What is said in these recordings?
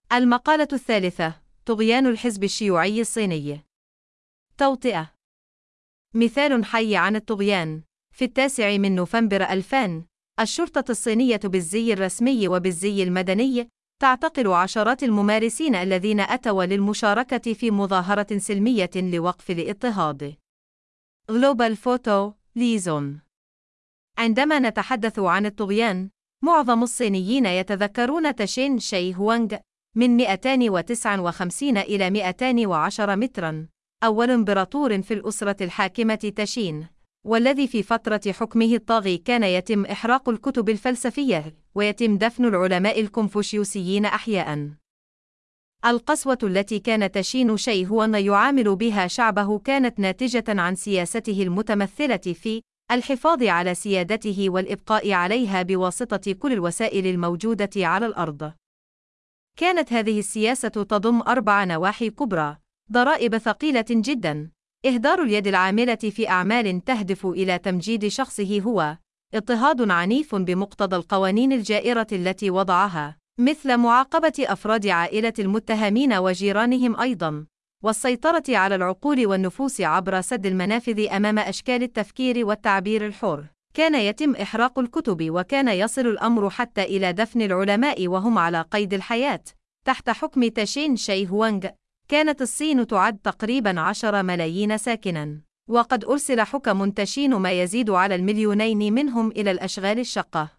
المقالة الثالثة: طغيان الحزب الشيوعي الصيني. توطئة. مثال حي عن الطغيان. في 9 نوفمبر 2000، الشرطة الصينية بالزي الرسمي وبالزي المدني تعتقل عشرات الممارسين الذين أتوا للمشاركة في مظاهرة سلمية لوقف الاضطهاد. Global Photo Liaison. عندما نتحدث عن الطغيان، معظم الصينيين يتذكرون تشين شي هوانغ من 259 إلى 210 متراً، أول إمبراطور في الأسرة الحاكمة تشين، والذي في فترة حكمه الطاغي كان يتم إحراق الكتب الفلسفية ويتم دفن العلماء الكونفوشيوسيين أحياءً. القسوة التي كان تشين شي هوانغ يعامل بها شعبه كانت ناتجة عن سياسته المتمثلة في الحفاظ على سيادته والإبقاء عليها بواسطة كل الوسائل الموجودة على الأرض. كانت هذه السياسة تضم 4 نواحي كبرى: ضرائب ثقيلة جداً، إهدار اليد العاملة في أعمال تهدف إلى تمجيد شخصه هو، اضطهاد عنيف بمقتضى القوانين الجائرة التي وضعها، مثل معاقبة أفراد عائلة المتهمين وجيرانهم أيضاً، والسيطرة على العقول والنفوس عبر سد المنافذ أمام أشكال التفكير والتعبير الحر. كان يتم إحراق الكتب، وكان يصل الأمر حتى إلى دفن العلماء وهم على قيد الحياة. تحت حكم تشين شي هوانغ، كانت الصين تعد تقريباً 10 ملايين ساكناً، وقد أرسل حكم تشين ما يزيد على 2,000,000 منهم إلى الأشغال الشاقة.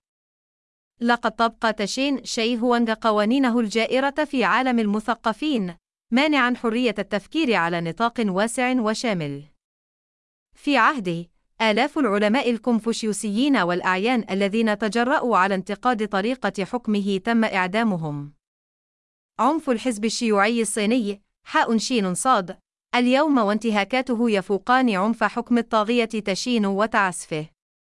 لقد طبق تشين شي هوانغ قوانينه الجائرة في عالم المثقفين، مانعاً حرية التفكير على نطاق واسع وشامل. في عهده، آلاف العلماء الكونفوشيوسيين والأعيان الذين تجرؤوا على انتقاد طريقة حكمه تم إعدامهم. عنف الحزب الشيوعي الصيني حاء شين صاد اليوم وانتهاكاته يفوقان عنف حكم الطاغية تشين وتعسفه.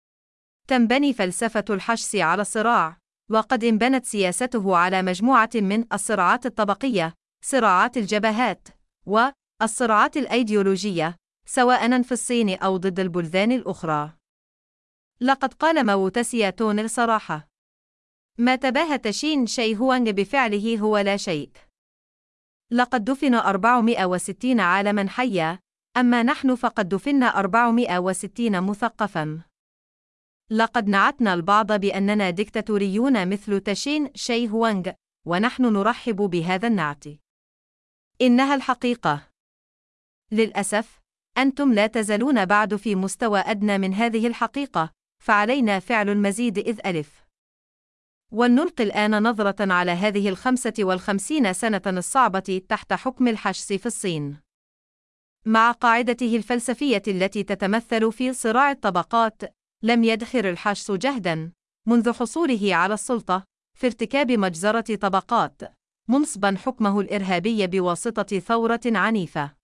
تنبني فلسفة الحشس على الصراع، وقد انبنت سياسته على مجموعة من الصراعات الطبقية، صراعات الجبهات، والصراعات الأيديولوجية، سواء في الصين أو ضد البلدان الأخرى. لقد قال ماو تسي تون صراحة: ما تباهى تشين شي هوانغ بفعله هو لا شيء. لقد دفن 460 عالماً حيا، أما نحن فقد دفنا 460 مثقفاً. لقد نعتنا البعض بأننا ديكتاتوريون مثل تشين شي هوانغ، ونحن نرحب بهذا النعت. إنها الحقيقة. للأسف، أنتم لا تزالون بعد في مستوى أدنى من هذه الحقيقة، فعلينا فعل المزيد إذ ألف. ولنلقي الآن نظرة على هذه 55 سنة الصعبة تحت حكم الحشس في الصين. مع قاعدته الفلسفية التي تتمثل في صراع الطبقات، لم يدخر الحشس جهداً منذ حصوله على السلطة في ارتكاب مجزرة طبقات، منصباً حكمه الإرهابي بواسطة ثورة عنيفة.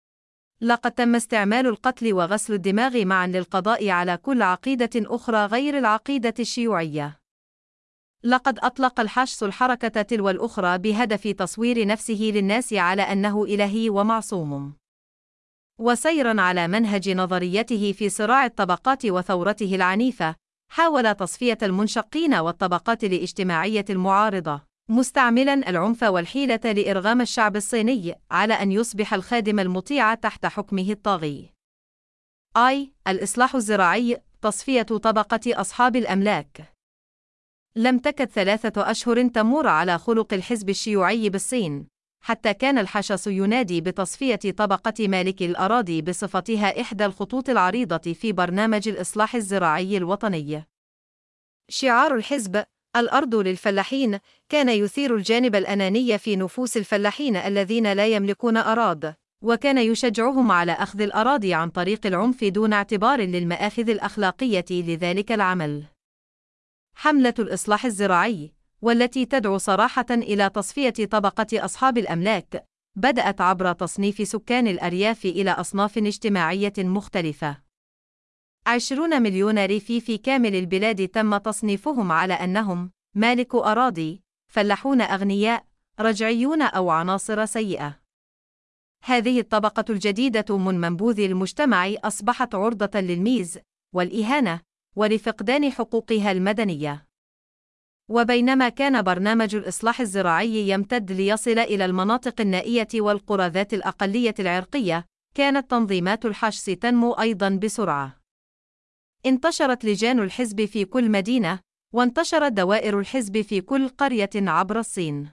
لقد تم استعمال القتل وغسل الدماغ معاً للقضاء على كل عقيدة أخرى غير العقيدة الشيوعية. لقد أطلق الحشس الحركة تلو الأخرى بهدف تصوير نفسه للناس على أنه إلهي ومعصوم. وسيراً على منهج نظريته في صراع الطبقات وثورته العنيفة، حاول تصفية المنشقين والطبقات الاجتماعية المعارضة، مستعملاً العنف والحيلة لإرغام الشعب الصيني على أن يصبح الخادم المطيع تحت حكمه الطاغي. الإصلاح الزراعي، تصفية طبقة أصحاب الأملاك. لم تكد 3 أشهر تمر على خلق الحزب الشيوعي بالصين، حتى كان الحشس ينادي بتصفية طبقة مالكي الأراضي بصفتها إحدى الخطوط العريضة في برنامج الإصلاح الزراعي الوطني. شعار الحزب الأرض للفلاحين كان يثير الجانب الأناني في نفوس الفلاحين الذين لا يملكون أراض، وكان يشجعهم على أخذ الأراضي عن طريق العنف دون اعتبار للمآخذ الأخلاقية لذلك العمل. حملة الإصلاح الزراعي، والتي تدعو صراحة إلى تصفية طبقة أصحاب الأملاك، بدأت عبر تصنيف سكان الأرياف إلى أصناف اجتماعية مختلفة. 20 مليون ريفي في كامل البلاد تم تصنيفهم على أنهم مالكو أراضي، فلاحون أغنياء، رجعيون أو عناصر سيئة. هذه الطبقة الجديدة من منبوذ المجتمع أصبحت عرضة للميز والإهانة ولفقدان حقوقها المدنية. وبينما كان برنامج الإصلاح الزراعي يمتد ليصل إلى المناطق النائية والقرى ذات الأقلية العرقية، كانت تنظيمات الحشص تنمو أيضاً بسرعة. انتشرت لجان الحزب في كل مدينة، وانتشرت دوائر الحزب في كل قرية عبر الصين.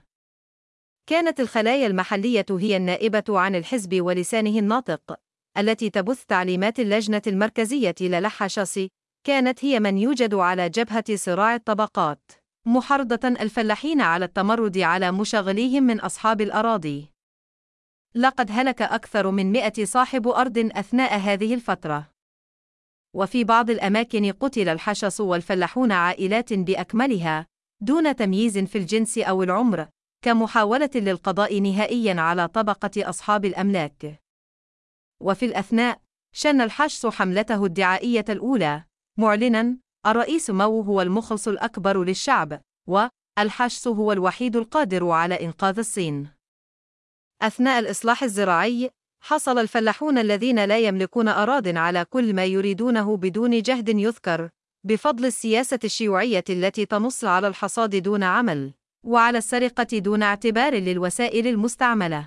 كانت الخلايا المحلية هي النائبة عن الحزب ولسانه الناطق، التي تبث تعليمات اللجنة المركزية للحشص. كانت هي من يوجد على جبهة صراع الطبقات، محرضة الفلاحين على التمرد على مشاغليهم من أصحاب الأراضي. لقد هلك أكثر من 100 صاحب أرض أثناء هذه الفترة. وفي بعض الأماكن قتل الحشص والفلاحون عائلات بأكملها، دون تمييز في الجنس أو العمر، كمحاولة للقضاء نهائياً على طبقة أصحاب الأملاك. وفي الأثناء، شن الحشص حملته الدعائية الأولى، معلناً: الرئيس ماو هو المخلص الأكبر للشعب، والحشص هو الوحيد القادر على إنقاذ الصين. أثناء الإصلاح الزراعي، حصل الفلاحون الذين لا يملكون أراضٍ على كل ما يريدونه بدون جهد يذكر، بفضل السياسة الشيوعية التي تنص على الحصاد دون عمل، وعلى السرقة دون اعتبار للوسائل المستعملة.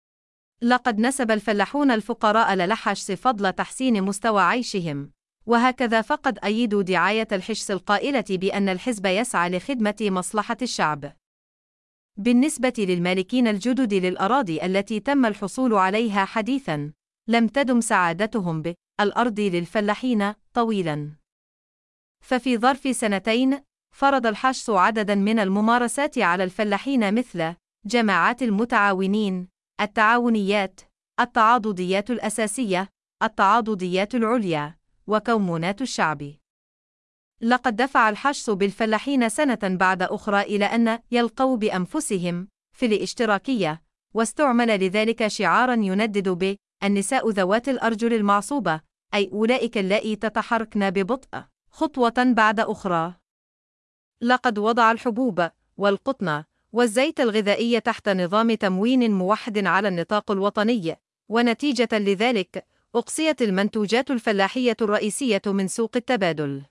لقد نسب الفلاحون الفقراء للحشص فضل تحسين مستوى عيشهم، وهكذا فقد أيدوا دعاية الحشص القائلة بأن الحزب يسعى لخدمة مصلحة الشعب. بالنسبة للمالكين الجدد للأراضي التي تم الحصول عليها حديثاً، لم تدم سعادتهم بالأرض للفلاحين طويلاً. ففي ظرف سنتين، فرض الحشص عدداً من الممارسات على الفلاحين مثل جماعات المتعاونين، التعاونيات، التعاضديات الأساسية، التعاضديات العليا، وكومونات الشعب. لقد دفع الحشص بالفلاحين سنة بعد أخرى إلى أن يلقوا بأنفسهم في الاشتراكية، واستعمل لذلك شعاراً يندد بالنساء ذوات الأرجل المعصوبة، أي أولئك اللائي تتحركن ببطء خطوة بعد أخرى. لقد وضع الحبوب والقطن والزيت الغذائي تحت نظام تموين موحد على النطاق الوطني، ونتيجة لذلك أقصيت المنتوجات الفلاحية الرئيسية من سوق التبادل.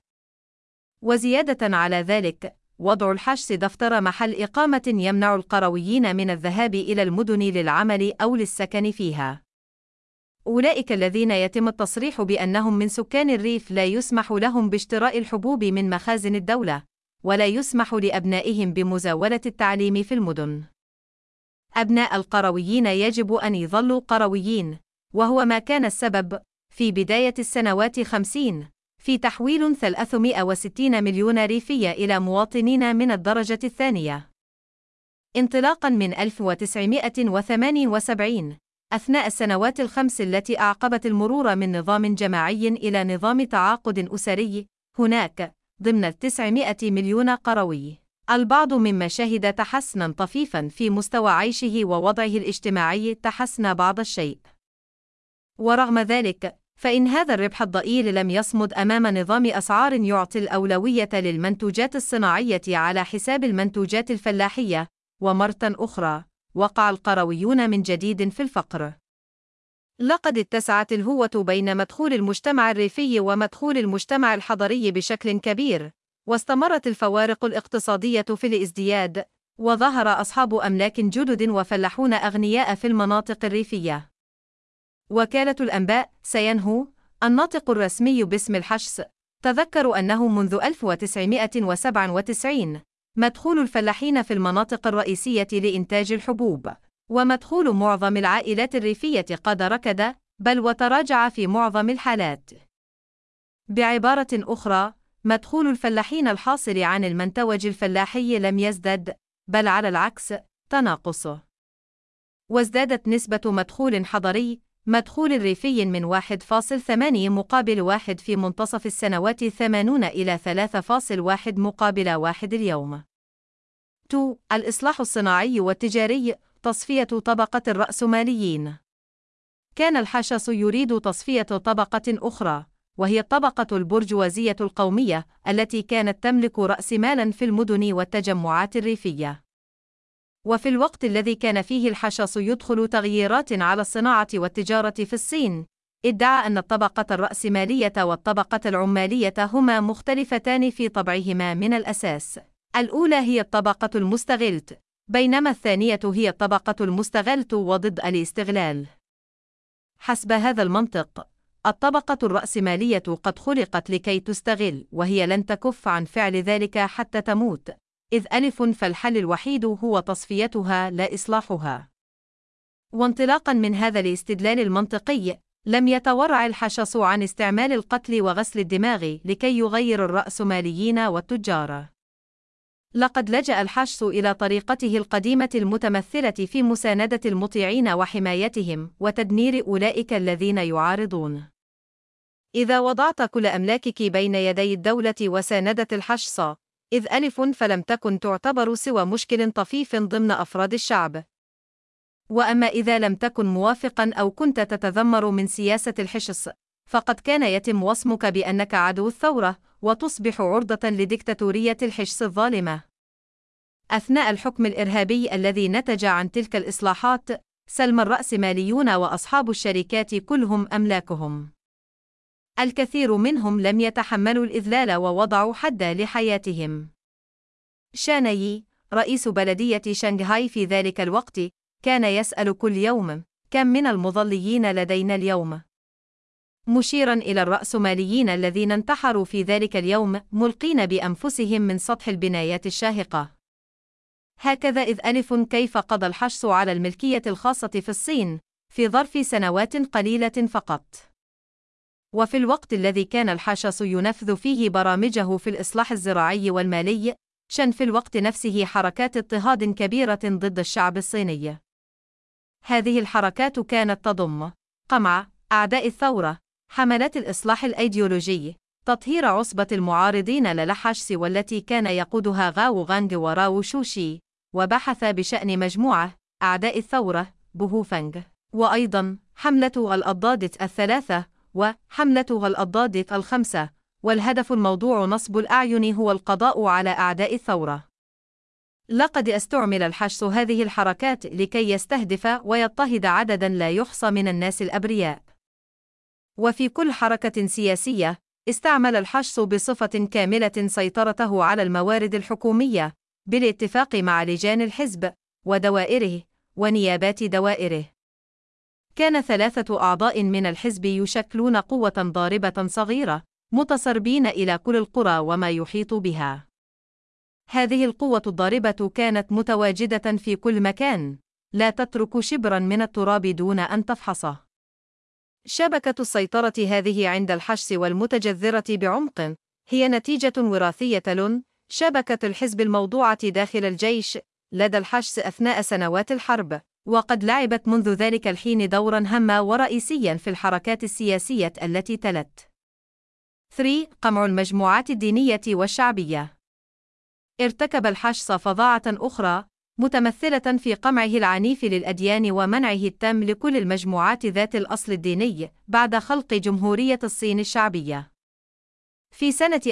وزيادة على ذلك، وضع الحشص دفتر محل إقامة يمنع القرويين من الذهاب إلى المدن للعمل أو للسكن فيها. أولئك الذين يتم التصريح بأنهم من سكان الريف لا يسمح لهم باشتراء الحبوب من مخازن الدولة، ولا يسمح لأبنائهم بمزاولة التعليم في المدن. أبناء القرويين يجب أن يظلوا قرويين، وهو ما كان السبب في بداية السنوات 50 في تحويل 360 مليون ريفي إلى مواطنين من الدرجة الثانية. انطلاقاً من 1978، أثناء السنوات الخمس التي أعقبت المرور من نظام جماعي إلى نظام تعاقد أسري، هناك ضمن 900 مليون قروي البعض مما شهد تحسناً طفيفاً في مستوى عيشه ووضعه الاجتماعي تحسن بعض الشيء. ورغم ذلك، فإن هذا الربح الضئيل لم يصمد أمام نظام أسعار يعطي الأولوية للمنتوجات الصناعية على حساب المنتوجات الفلاحية، ومرة أخرى وقع القرويون من جديد في الفقر. لقد اتسعت الهوة بين مدخول المجتمع الريفي ومدخول المجتمع الحضري بشكل كبير، واستمرت الفوارق الاقتصادية في الازدياد، وظهر أصحاب أملاك جدد وفلاحون أغنياء في المناطق الريفية. وكالة الأنباء سينهو، الناطق الرسمي باسم الحشص، تذكر أنه منذ 1997 مدخول الفلاحين في المناطق الرئيسية لإنتاج الحبوب، ومدخول معظم العائلات الريفية قد ركد، بل وتراجع في معظم الحالات. بعبارة أخرى، مدخول الفلاحين الحاصل عن المنتوج الفلاحي لم يزدد، بل على العكس تناقص. وازدادت نسبة مدخول حضري، مدخول ريفي من 1.8 مقابل 1 في منتصف السنوات 80 إلى 3.1 مقابل 1 اليوم. 2. الإصلاح الصناعي والتجاري، تصفية طبقة الرأسماليين. كان الحشص يريد تصفية طبقة أخرى، وهي الطبقة البرجوازية القومية التي كانت تملك رأس مالاً في المدن والتجمعات الريفية. وفي الوقت الذي كان فيه الحشص يدخل تغييرات على الصناعة والتجارة في الصين، ادعى أن الطبقة الرأسمالية والطبقة العمالية هما مختلفتان في طبعهما من الأساس، الأولى هي الطبقة المستغلت، بينما الثانية هي الطبقة المستغلة وضد الاستغلال. حسب هذا المنطق، الطبقة الرأسمالية قد خلقت لكي تستغل، وهي لن تكف عن فعل ذلك حتى تموت، إذ فالحل الوحيد هو تصفيتها لا إصلاحها. وانطلاقاً من هذا الاستدلال المنطقي، لم يتورع الحشص عن استعمال القتل وغسل الدماغ لكي يغير الرأسماليين والتجار. لقد لجأ الحشص إلى طريقته القديمة المتمثلة في مساندة المطيعين وحمايتهم وتدمير أولئك الذين يعارضون. إذا وضعت كل أملاكك بين يدي الدولة وساندت الحشص، إذ فلم تكن تعتبر سوى مشكل طفيف ضمن أفراد الشعب. وأما إذا لم تكن موافقاً أو كنت تتذمر من سياسة الحشص، فقد كان يتم وصمك بأنك عدو الثورة، وتصبح عرضة لديكتاتورية الحشص الظالمة. أثناء الحكم الإرهابي الذي نتج عن تلك الإصلاحات، سلم الرأسماليون وأصحاب الشركات كلهم أملاكهم. الكثير منهم لم يتحملوا الإذلال ووضعوا حداً لحياتهم. شان يي، رئيس بلدية شنغهاي في ذلك الوقت، كان يسأل كل يوم: كم من المظليين لدينا اليوم؟ مشيراً إلى الرأسماليين الذين انتحروا في ذلك اليوم ملقين بأنفسهم من سطح البنايات الشاهقة. هكذا إذ كيف قضى الحشص على الملكية الخاصة في الصين في ظرف سنوات قليلة فقط. وفي الوقت الذي كان الحشص ينفذ فيه برامجه في الإصلاح الزراعي والمالي، شن في الوقت نفسه حركات اضطهاد كبيرة ضد الشعب الصيني. هذه الحركات كانت تضم قمع أعداء الثورة، حملات الإصلاح الأيديولوجي، تطهير عصبة المعارضين للحشص والتي كان يقودها غاو غانغ وراو شوشي، وبحث بشأن مجموعة أعداء الثورة بوهوفانغ، وأيضاً حملة الأضداد الثلاثة وحملة الأضداد الخمسة، والهدف الموضوع نصب الأعين هو القضاء على أعداء الثورة. لقد استعمل الحشص هذه الحركات لكي يستهدف ويضطهد عدداً لا يحصى من الناس الأبرياء. وفي كل حركة سياسية، استعمل الحشص بصفة كاملة سيطرته على الموارد الحكومية، بالاتفاق مع لجان الحزب ودوائره ونيابات دوائره. كان 3 أعضاء من الحزب يشكلون قوة ضاربة صغيرة، متسربين إلى كل القرى وما يحيط بها. هذه القوة الضاربة كانت متواجدة في كل مكان، لا تترك شبراً من التراب دون أن تفحصه. شبكة السيطرة هذه عند الحشص والمتجذرة بعمق هي نتيجة وراثية شبكة الحزب الموضوعة داخل الجيش لدى الحشص أثناء سنوات الحرب، وقد لعبت منذ ذلك الحين دورا هاما ورئيسيا في الحركات السياسية التي تلت. 3. قمع المجموعات الدينية والشعبية. ارتكب الحشص فظاعة أخرى، متمثلة في قمعه العنيف للأديان ومنعه التام لكل المجموعات ذات الأصل الديني بعد خلق جمهورية الصين الشعبية. في سنة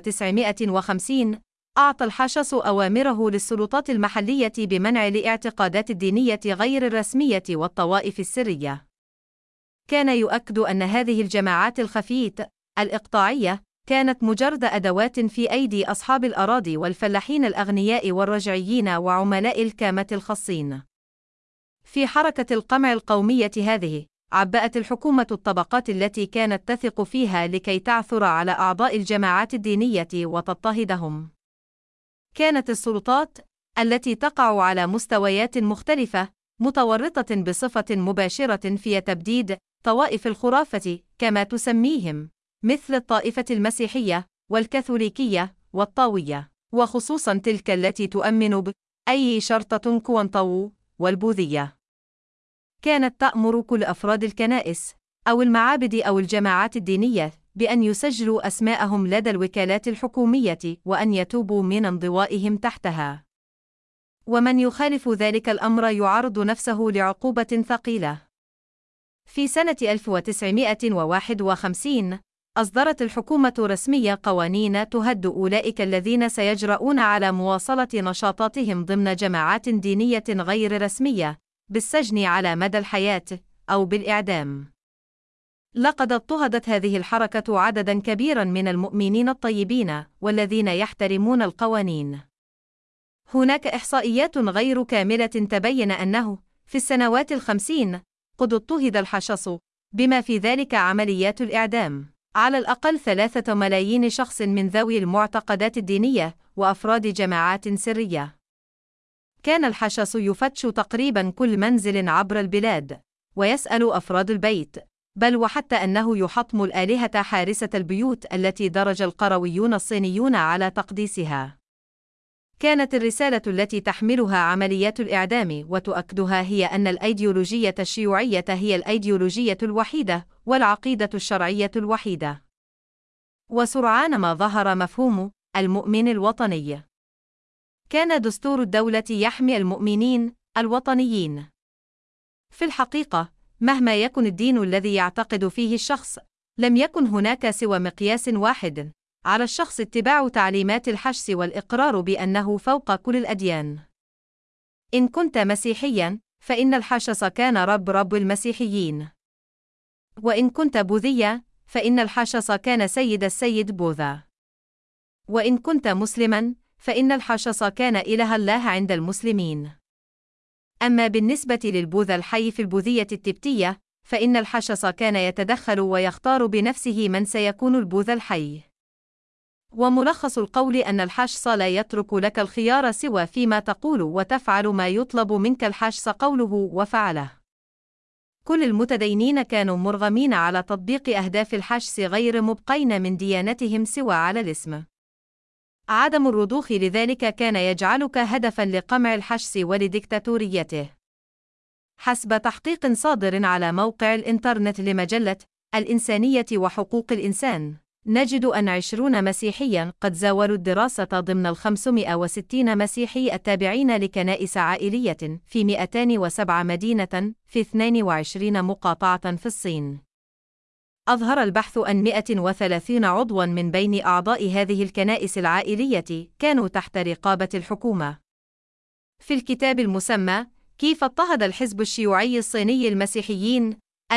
1950 أعطى الحشص أوامره للسلطات المحلية بمنع الاعتقادات الدينية غير الرسمية والطوائف السرية. كان يؤكد أن هذه الجماعات الخفية الإقطاعية كانت مجرد أدوات في أيدي أصحاب الأراضي والفلاحين الأغنياء والرجعيين وعملاء الكامة الخاصين. في حركة القمع القومية هذه، عبأت الحكومة الطبقات التي كانت تثق فيها لكي تعثر على أعضاء الجماعات الدينية وتضطهدهم. كانت السلطات التي تقع على مستويات مختلفة متورطة بصفة مباشرة في تبديد طوائف الخرافة كما تسميهم، مثل الطائفة المسيحية والكاثوليكية والطاوية، وخصوصاً تلك التي تؤمن بأي شرطة كوانتاو والبوذية. كانت تأمر كل أفراد الكنائس أو المعابد أو الجماعات الدينية بأن يسجلوا أسماءهم لدى الوكالات الحكومية وأن يتوبوا من انضوائهم تحتها. ومن يخالف ذلك الأمر يعرض نفسه لعقوبة ثقيلة. في سنة 1951 أصدرت الحكومة رسمية قوانين تهدد أولئك الذين سيجرؤون على مواصلة نشاطاتهم ضمن جماعات دينية غير رسمية بالسجن على مدى الحياة أو بالإعدام. لقد اضطهدت هذه الحركة عدداً كبيراً من المؤمنين الطيبين والذين يحترمون القوانين. هناك إحصائيات غير كاملة تبين أنه في السنوات ال50 قد اضطهد الحشص، بما في ذلك عمليات الإعدام، على الأقل 3 ملايين شخص من ذوي المعتقدات الدينية وأفراد جماعات سرية. كان الحشص يفتش تقريبا كل منزل عبر البلاد، ويسأل أفراد البيت، بل وحتى أنه يحطم الآلهة حارسة البيوت التي درج القرويون الصينيون على تقديسها. كانت الرسالة التي تحملها عمليات الإعدام وتؤكدها هي أن الأيديولوجية الشيوعية هي الأيديولوجية الوحيدة والعقيدة الشرعية الوحيدة. وسرعان ما ظهر مفهوم المؤمن الوطني. كان دستور الدولة يحمي المؤمنين الوطنيين. في الحقيقة، مهما يكن الدين الذي يعتقد فيه الشخص، لم يكن هناك سوى مقياس واحد على الشخص: اتباع تعليمات الحشس والإقرار بأنه فوق كل الأديان. إن كنت مسيحياً، فإن الحشس كان رب المسيحيين. وإن كنت بوذيا، فإن الحشس كان السيد بوذا. وإن كنت مسلماً، فإن الحشس كان إله الله عند المسلمين. أما بالنسبة للبوذا الحي في البوذية التبتية، فإن الحشس كان يتدخل ويختار بنفسه من سيكون البوذا الحي. وملخص القول أن الحشس لا يترك لك الخيار سوى فيما تقول وتفعل ما يطلب منك الحشس قوله وفعله. كل المتدينين كانوا مرغمين على تطبيق أهداف الحشس، غير مبقين من ديانتهم سوى على الاسم. عدم الرضوخ لذلك كان يجعلك هدفاً لقمع الحشس ولديكتاتوريته. حسب تحقيق صادر على موقع الإنترنت لمجلة الإنسانية وحقوق الإنسان، نجد أن 20 مسيحياً قد زاولوا الدراسة ضمن 560 مسيحي التابعين لكنائس عائلية في 207 مدينة في 22 مقاطعة في الصين. أظهر البحث أن 130 عضواً من بين أعضاء هذه الكنائس العائلية كانوا تحت رقابة الحكومة. في الكتاب المسمى كيف اضطهد الحزب الشيوعي الصيني المسيحيين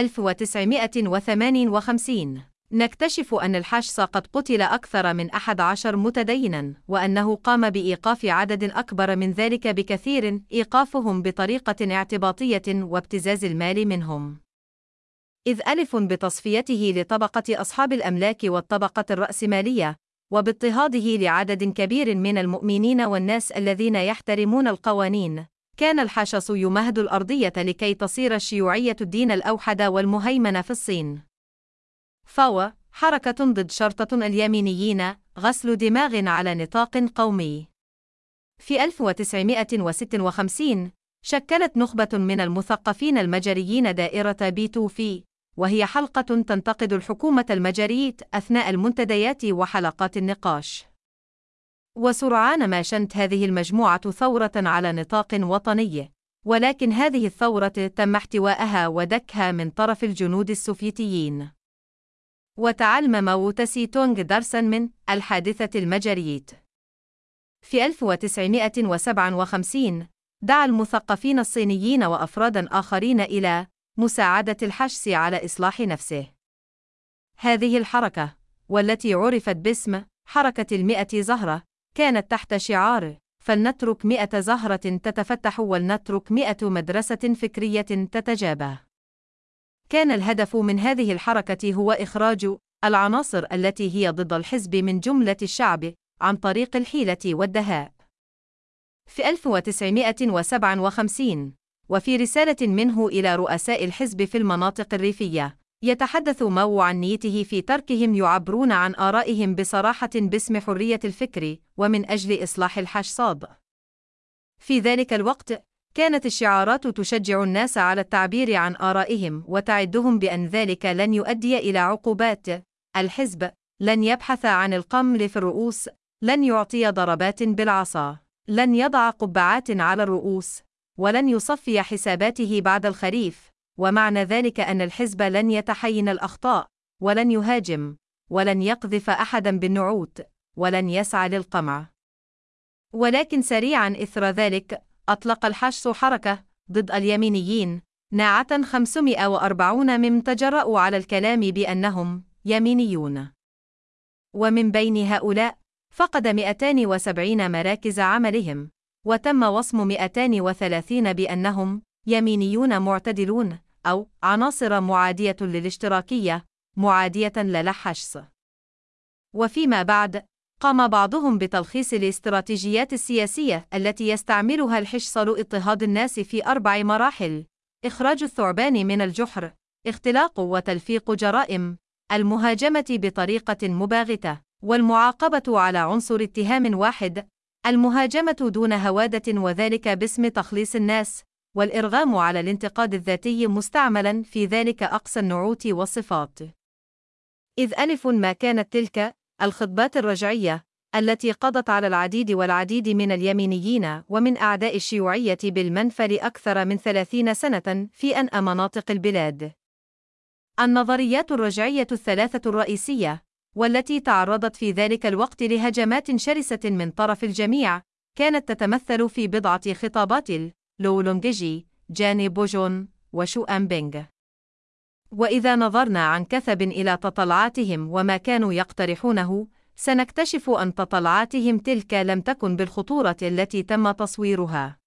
1958، نكتشف أن الحشس قد قتل أكثر من 11 متديناً، وأنه قام بإيقاف عدد أكبر من ذلك بكثير، إيقافهم بطريقة اعتباطية وابتزاز المال منهم. إذ بتصفيته لطبقة أصحاب الأملاك والطبقة الرأسمالية، وباضطهاده لعدد كبير من المؤمنين والناس الذين يحترمون القوانين، كان الحشس يمهد الأرضية لكي تصير الشيوعية الدين الأوحد والمهيمن في الصين. فاو، حركة ضد شرطة اليمينيين، غسل دماغ على نطاق قومي. في 1956 شكلت نخبة من المثقفين المجريين دائرة B2 وهي حلقة تنتقد الحكومة المجرية أثناء المنتديات وحلقات النقاش. وسرعان ما شنت هذه المجموعة ثورة على نطاق وطني، ولكن هذه الثورة تم احتوائها ودكها من طرف الجنود السوفيتيين. وتعلم ماو تسي تونغ درساً من الحادثة المجرية. في 1957 دعا المثقفين الصينيين وأفراداً آخرين إلى مساعدة الحشس على إصلاح نفسه. هذه الحركة، والتي عرفت باسم حركة 100 زهرة، كانت تحت شعار فلنترك 100 زهرة تتفتح ولنترك 100 مدرسة فكرية تتجابه. كان الهدف من هذه الحركة هو إخراج العناصر التي هي ضد الحزب من جملة الشعب عن طريق الحيلة والدهاء. في 1957 وفي رسالة منه إلى رؤساء الحزب في المناطق الريفية، يتحدث ماو عن نيته في تركهم يعبرون عن آرائهم بصراحة باسم حرية الفكر ومن أجل إصلاح الحشصاد. في ذلك الوقت كانت الشعارات تشجع الناس على التعبير عن آرائهم وتعدهم بأن ذلك لن يؤدي إلى عقوبات. الحزب لن يبحث عن القمل في الرؤوس، لن يعطي ضربات بالعصا، لن يضع قبعات على الرؤوس، ولن يصفي حساباته بعد الخريف. ومعنى ذلك أن الحزب لن يتحين الأخطاء، ولن يهاجم، ولن يقذف أحدا بالنعوت، ولن يسعى للقمع. ولكن سريعا إثر ذلك أطلق الحشس حركة ضد اليمينيين، ناعة 540 ممن تجرأوا على الكلام بأنهم يمينيون. ومن بين هؤلاء فقد 270 مراكز عملهم، وتم وصم 230 بأنهم يمينيون معتدلون أو عناصر معادية للاشتراكية معادية للحشص. وفيما بعد قام بعضهم بتلخيص الاستراتيجيات السياسية التي يستعملها الحشص لاضطهاد الناس في 4 مراحل: إخراج الثعبان من الجحر، اختلاق وتلفيق جرائم، المهاجمة بطريقة مباغتة، والمعاقبة على عنصر اتهام واحد، المهاجمة دون هوادة وذلك باسم تخليص الناس، والإرغام على الانتقاد الذاتي مستعملاً في ذلك أقصى النعوت والصفات. إذ ما كانت تلك الخطبات الرجعية التي قضت على العديد والعديد من اليمينيين ومن أعداء الشيوعية بالمنفى لأكثر من 30 سنة في أنأى مناطق البلاد. النظريات الرجعية الثلاثة الرئيسية، والتي تعرضت في ذلك الوقت لهجمات شرسة من طرف الجميع، كانت تتمثل في بضعة خطابات لولونججي، جاني بوجون، وشو أم بينغ. وإذا نظرنا عن كثب إلى تطلعاتهم وما كانوا يقترحونه، سنكتشف أن تطلعاتهم تلك لم تكن بالخطورة التي تم تصويرها.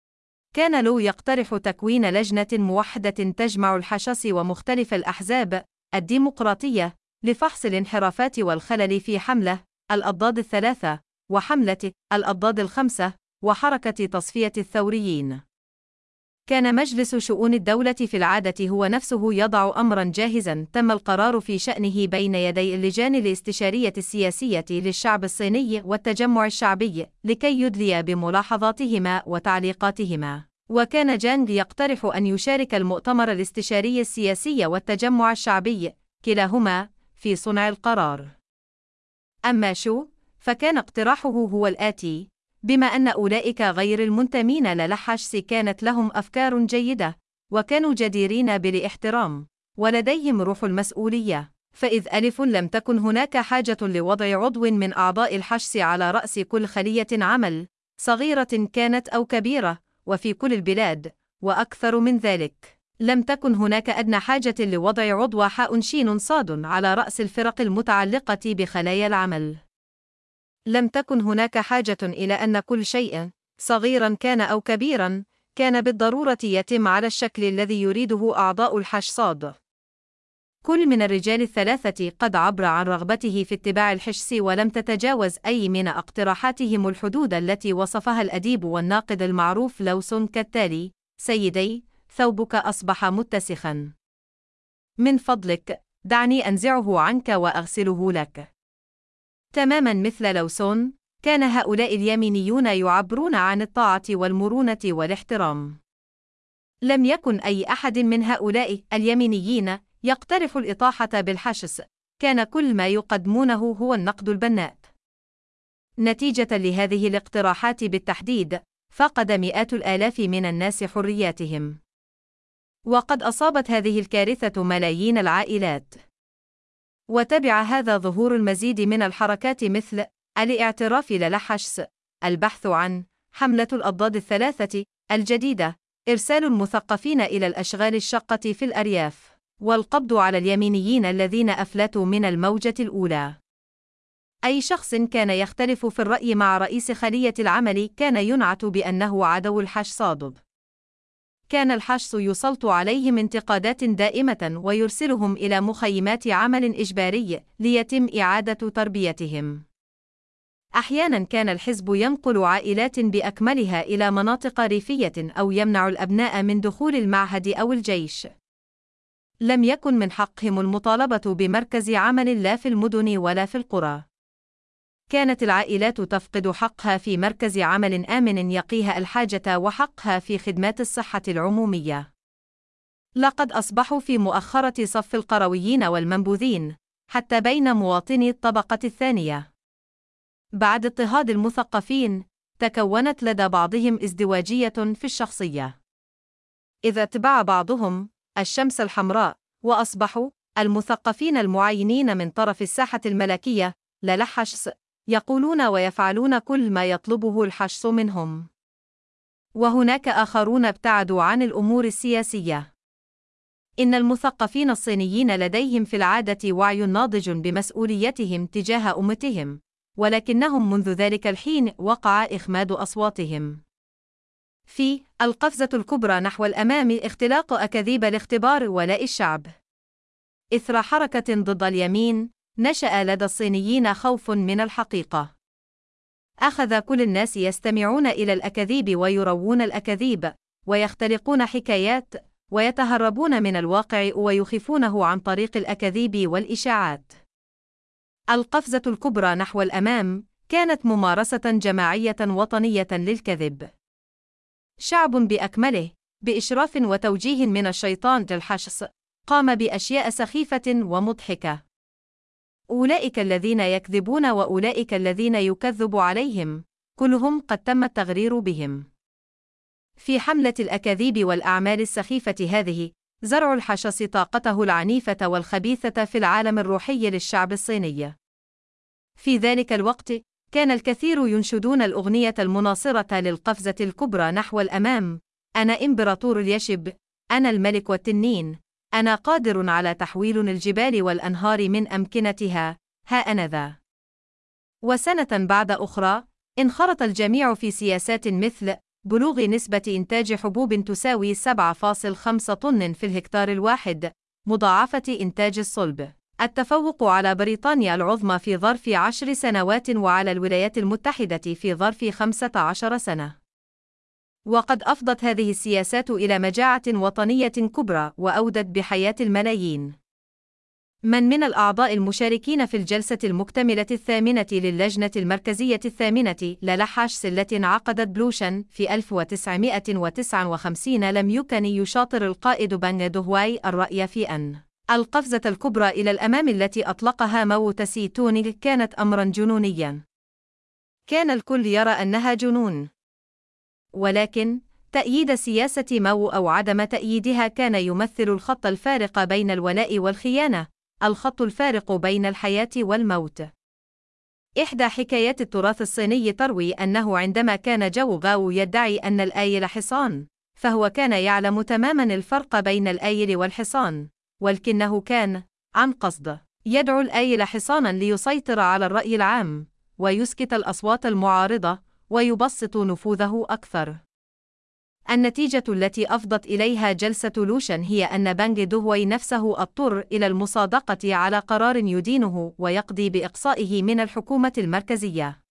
كان لو يقترح تكوين لجنة موحدة تجمع الحشص ومختلف الأحزاب الديمقراطية لفحص الانحرافات والخلل في حملة الأضداد 3 وحملة الأضداد 5 وحركة تصفية الثوريين. كان مجلس شؤون الدولة في العادة هو نفسه يضع أمرا جاهزا تم القرار في شأنه بين يدي اللجان الاستشارية السياسية للشعب الصيني والتجمع الشعبي لكي يدلي بملاحظاتهما وتعليقاتهما. وكان جانغ يقترح أن يشارك المؤتمر الاستشاري السياسي والتجمع الشعبي كلاهما في صنع القرار. أما شو فكان اقتراحه هو الآتي: بما أن أولئك غير المنتمين للحشص كانت لهم أفكار جيدة وكانوا جديرين بالاحترام ولديهم روح المسؤولية، فإذ لم تكن هناك حاجة لوضع عضو من أعضاء الحشص على رأس كل خلية عمل صغيرة كانت أو كبيرة وفي كل البلاد، وأكثر من ذلك لم تكن هناك أدنى حاجة لوضع عضو حاء شين صاد على رأس الفرق المتعلقة بخلايا العمل. لم تكن هناك حاجة إلى أن كل شيء صغيرا كان أو كبيرا كان بالضرورة يتم على الشكل الذي يريده أعضاء الحشص. كل من الرجال الثلاثة قد عبر عن رغبته في اتباع الحشص ولم تتجاوز أي من اقتراحاتهم الحدود التي وصفها الأديب والناقد المعروف لوسون كالتالي: سيدي، ثوبك أصبح متسخا. من فضلك دعني أنزعه عنك وأغسله لك. تماما مثل لوسون، كان هؤلاء اليمينيون يعبرون عن الطاعة والمرونة والاحترام. لم يكن أي أحد من هؤلاء اليمينيين يقترح الإطاحة بالحشص، كان كل ما يقدمونه هو النقد البناء. نتيجة لهذه الاقتراحات بالتحديد، فقد مئات الآلاف من الناس حرياتهم. وقد أصابت هذه الكارثة ملايين العائلات. وتبع هذا ظهور المزيد من الحركات مثل الاعتراف للحشص، البحث عن حملة الأضداد 3 الجديدة، إرسال المثقفين إلى الأشغال الشاقة في الأرياف، والقبض على اليمينيين الذين أفلتوا من الموجة الأولى. أي شخص كان يختلف في الرأي مع رئيس خلية العمل كان ينعت بأنه عدو الحشص. كان الحشص يسلط عليهم انتقادات دائمة ويرسلهم إلى مخيمات عمل إجباري ليتم إعادة تربيتهم. أحيانا كان الحزب ينقل عائلات بأكملها إلى مناطق ريفية أو يمنع الأبناء من دخول المعهد أو الجيش. لم يكن من حقهم المطالبة بمركز عمل لا في المدن ولا في القرى. كانت العائلات تفقد حقها في مركز عمل آمن يقيها الحاجة وحقها في خدمات الصحة العمومية. لقد أصبحوا في مؤخرة صف القرويين والمنبوذين، حتى بين مواطني الطبقة الثانية. بعد اضطهاد المثقفين، تكونت لدى بعضهم ازدواجية في الشخصية. إذا اتبع بعضهم الشمس الحمراء، وأصبحوا المثقفين المعينين من طرف الساحة الملكية للحشص، يقولون ويفعلون كل ما يطلبه الحشص منهم. وهناك آخرون ابتعدوا عن الأمور السياسية. إن المثقفين الصينيين لديهم في العادة وعي ناضج بمسؤوليتهم تجاه أمتهم، ولكنهم منذ ذلك الحين وقع إخماد أصواتهم. في القفزة الكبرى نحو الأمام اختلاق أكاذيب لاختبار ولاء الشعب. إثر حركة ضد اليمين، نشأ لدى الصينيين خوف من الحقيقة. أخذ كل الناس يستمعون إلى الأكاذيب ويروون الأكاذيب، ويختلقون حكايات، ويتهربون من الواقع ويخفونه عن طريق الأكاذيب والإشاعات. القفزة الكبرى نحو الأمام كانت ممارسة جماعية وطنية للكذب. شعب بأكمله، بإشراف وتوجيه من الشيطان الحشس، قام بأشياء سخيفة ومضحكة. أولئك الذين يكذبون وأولئك الذين يكذب عليهم، كلهم قد تم التغرير بهم. في حملة الأكاذيب والأعمال السخيفة هذه، زرع الحشس طاقته العنيفة والخبيثة في العالم الروحي للشعب الصيني. في ذلك الوقت، كان الكثير ينشدون الأغنية المناصرة للقفزة الكبرى نحو الأمام: أنا إمبراطور اليشب، أنا الملك والتنين، أنا قادر على تحويل الجبال والأنهار من أمكنتها، ها أنا ذا. وسنة بعد أخرى، انخرط الجميع في سياسات مثل بلوغ نسبة إنتاج حبوب تساوي 7.5 طن في الهكتار الواحد، مضاعفة إنتاج الصلب، التفوق على بريطانيا العظمى في ظرف 10 سنوات وعلى الولايات المتحدة في ظرف 15 سنة. وقد أفضت هذه السياسات إلى مجاعة وطنية كبرى وأودت بحياة الملايين. من الأعضاء المشاركين في الجلسة المكتملة الثامنة للجنة المركزية الثامنة للحشس التي انعقدت بلوشن في 1959 لم يكن يشاطر القائد بانغ دوهواي الرأي في أن القفزة الكبرى إلى الأمام التي أطلقها ماو تسي تونغ كانت أمرا جنونيا. كان الكل يرى أنها جنون. ولكن تأييد سياسة ماو أو عدم تأييدها كان يمثل الخط الفارق بين الولاء والخيانة، الخط الفارق بين الحياة والموت. إحدى حكايات التراث الصيني تروي أنه عندما كان جو غاو يدعي أن الآيل حصان، فهو كان يعلم تماما الفرق بين الآيل والحصان، ولكنه كان، عن قصد، يدعو الآيل حصانا ليسيطر على الرأي العام، ويسكت الأصوات المعارضة، ويبسط نفوذه أكثر. النتيجة التي أفضت إليها جلسة لوشن هي أن بانغ دوهواي نفسه اضطر إلى المصادقة على قرار يدينه ويقضي بإقصائه من الحكومة المركزية.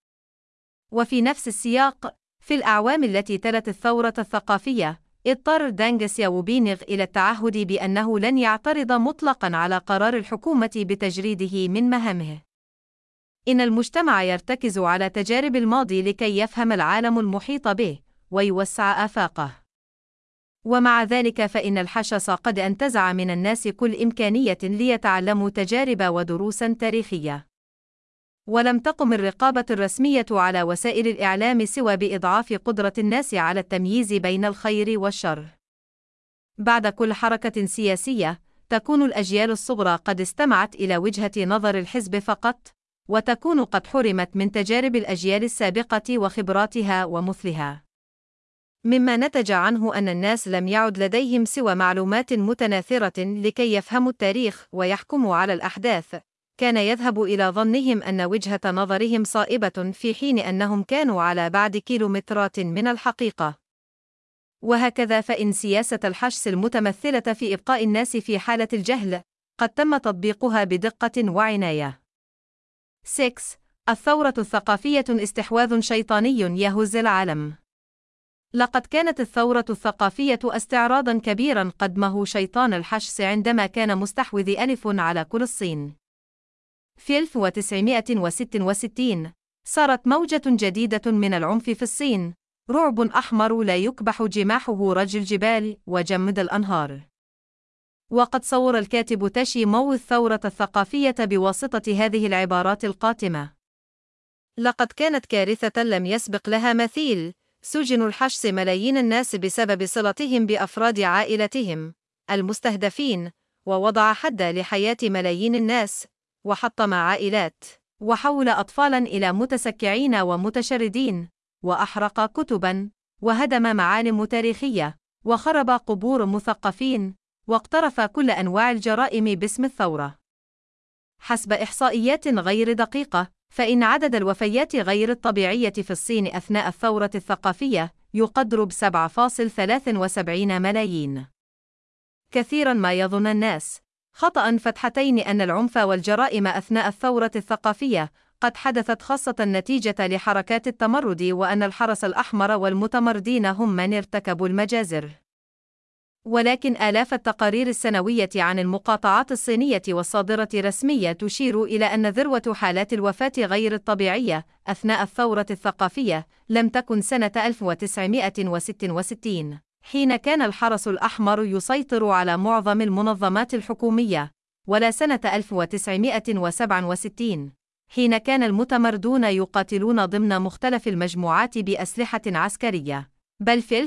وفي نفس السياق، في الأعوام التي تلت الثورة الثقافية، اضطر دانغ سياوبينغ إلى التعهد بأنه لن يعترض مطلقاً على قرار الحكومة بتجريده من مهامه. إن المجتمع يرتكز على تجارب الماضي لكي يفهم العالم المحيط به ويوسع آفاقه. ومع ذلك فإن الحشس قد انتزع من الناس كل إمكانية ليتعلموا تجارب ودروسا تاريخية. ولم تقم الرقابة الرسمية على وسائل الإعلام سوى بإضعاف قدرة الناس على التمييز بين الخير والشر. بعد كل حركة سياسية، تكون الأجيال الصغرى قد استمعت إلى وجهة نظر الحزب فقط، وتكون قد حرمت من تجارب الأجيال السابقة وخبراتها ومثلها. مما نتج عنه أن الناس لم يعد لديهم سوى معلومات متناثرة لكي يفهموا التاريخ ويحكموا على الأحداث. كان يذهب إلى ظنهم أن وجهة نظرهم صائبة في حين أنهم كانوا على بعد كيلومترات من الحقيقة. وهكذا فإن سياسة الحشس المتمثلة في إبقاء الناس في حالة الجهل قد تم تطبيقها بدقة وعناية. 6. الثورة الثقافية استحواذ شيطاني يهز العالم. لقد كانت الثورة الثقافية استعراضاً كبيراً قدمه شيطان الحشس عندما كان مستحوذ على كل الصين. في 1966 صارت موجة جديدة من العنف في الصين، رعب أحمر لا يكبح جماحه رج الجبال وجمد الأنهار. وقد صور الكاتب تاشي مو الثورة الثقافية بواسطة هذه العبارات القاتمة: لقد كانت كارثة لم يسبق لها مثيل، سجن الحشس ملايين الناس بسبب صلتهم بأفراد عائلتهم المستهدفين، ووضع حد لحياة ملايين الناس، وحطم عائلات، وحول أطفالاً إلى متسكعين ومتشردين، وأحرق كتباً، وهدم معالم تاريخية، وخرب قبور مثقفين، واقترف كل أنواع الجرائم باسم الثورة. حسب إحصائيات غير دقيقة، فإن عدد الوفيات غير الطبيعية في الصين أثناء الثورة الثقافية يقدر ب7.73 ملايين. كثيرا ما يظن الناس خطأ فتحتين أن العنف والجرائم أثناء الثورة الثقافية قد حدثت خاصة نتيجة لحركات التمرد، وأن الحرس الأحمر والمتمردين هم من ارتكبوا المجازر. ولكن آلاف التقارير السنوية عن المقاطعات الصينية والصادرة رسمية تشير إلى أن ذروة حالات الوفاة غير الطبيعية أثناء الثورة الثقافية لم تكن سنة 1966، حين كان الحرس الأحمر يسيطر على معظم المنظمات الحكومية، ولا سنة 1967 حين كان المتمردون يقاتلون ضمن مختلف المجموعات بأسلحة عسكرية، بل في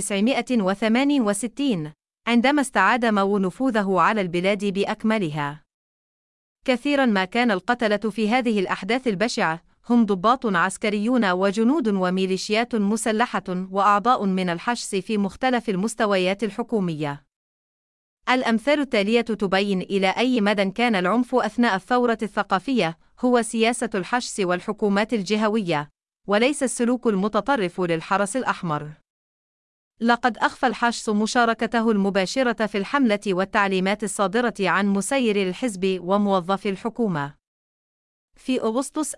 1968 عندما استعاد ماو نفوذه على البلاد بأكملها. كثيرا ما كان القتلة في هذه الأحداث البشعة هم ضباط عسكريون وجنود وميليشيات مسلحة وأعضاء من الحشس في مختلف المستويات الحكومية. الأمثال التالية تبين إلى أي مدى كان العنف أثناء الثورة الثقافية هو سياسة الحشس والحكومات الجهوية، وليس السلوك المتطرف للحرس الأحمر. لقد أخفى الحشس مشاركته المباشرة في الحملة والتعليمات الصادرة عن مسير الحزب وموظفي الحكومة. في أغسطس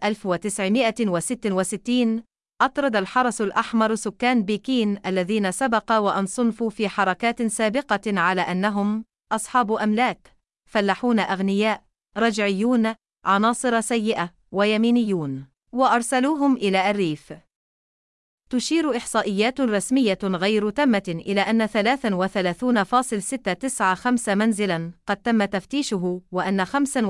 1966 أطرد الحرس الأحمر سكان بكين الذين سبق وأن صنفوا في حركات سابقة على أنهم أصحاب أملاك، فلاحون أغنياء، رجعيون، عناصر سيئة، ويمينيون، وأرسلوهم إلى الريف. تشير إحصائيات رسمية غير تامة إلى أن 33.695 منزلاً قد تم تفتيشه، وأن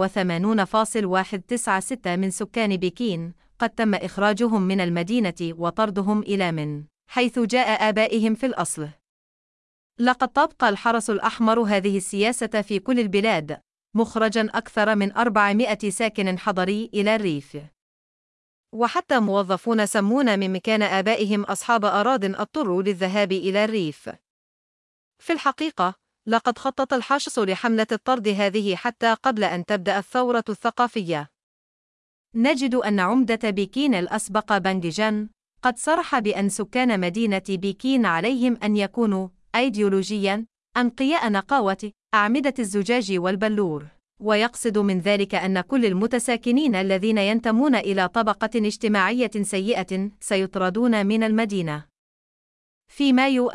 85.196 من سكان بكين قد تم إخراجهم من المدينة وطردهم إلى من حيث جاء آبائهم في الأصل. لقد طبق الحرس الأحمر هذه السياسة في كل البلاد، مخرجاً أكثر من 400 ساكن حضري إلى الريف. وحتى موظفون سمون من مكان آبائهم أصحاب أراضٍ اضطروا للذهاب إلى الريف. في الحقيقة، لقد خطط الحشس لحملة الطرد هذه حتى قبل أن تبدأ الثورة الثقافية. نجد أن عمدة بكين الأسبق بانغ جان قد صرح بأن سكان مدينة بكين عليهم أن يكونوا أيديولوجياً أنقياء نقاوة أعمدة الزجاج والبلور، ويقصد من ذلك أن كل المتساكنين الذين ينتمون إلى طبقة اجتماعية سيئة سيطردون من المدينة. في مايو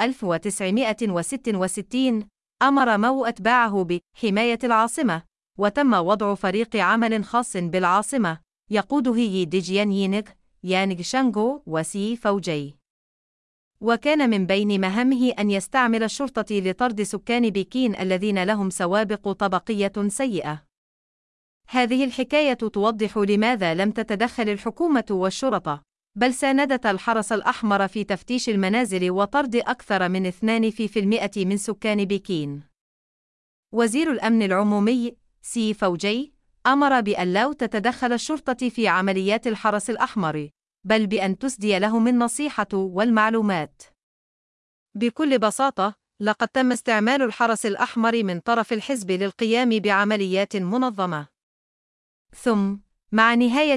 1966 أمر ماو أتباعه بحماية العاصمة، وتم وضع فريق عمل خاص بالعاصمة يقوده يي ديجيان يينغ، يانغ شانغو وسي فوجي. وكان من بين مهامه أن يستعمل الشرطة لطرد سكان بكين الذين لهم سوابق طبقية سيئة. هذه الحكاية توضح لماذا لم تتدخل الحكومة والشرطة، بل ساندت الحرس الأحمر في تفتيش المنازل وطرد أكثر من 2% من سكان بكين. وزير الأمن العمومي سي فوجي أمر بأن لا تتدخل الشرطة في عمليات الحرس الأحمر، بل بأن تسدي لهم النصيحة والمعلومات. بكل بساطة، لقد تم استعمال الحرس الأحمر من طرف الحزب للقيام بعمليات منظمة. ثم، مع نهاية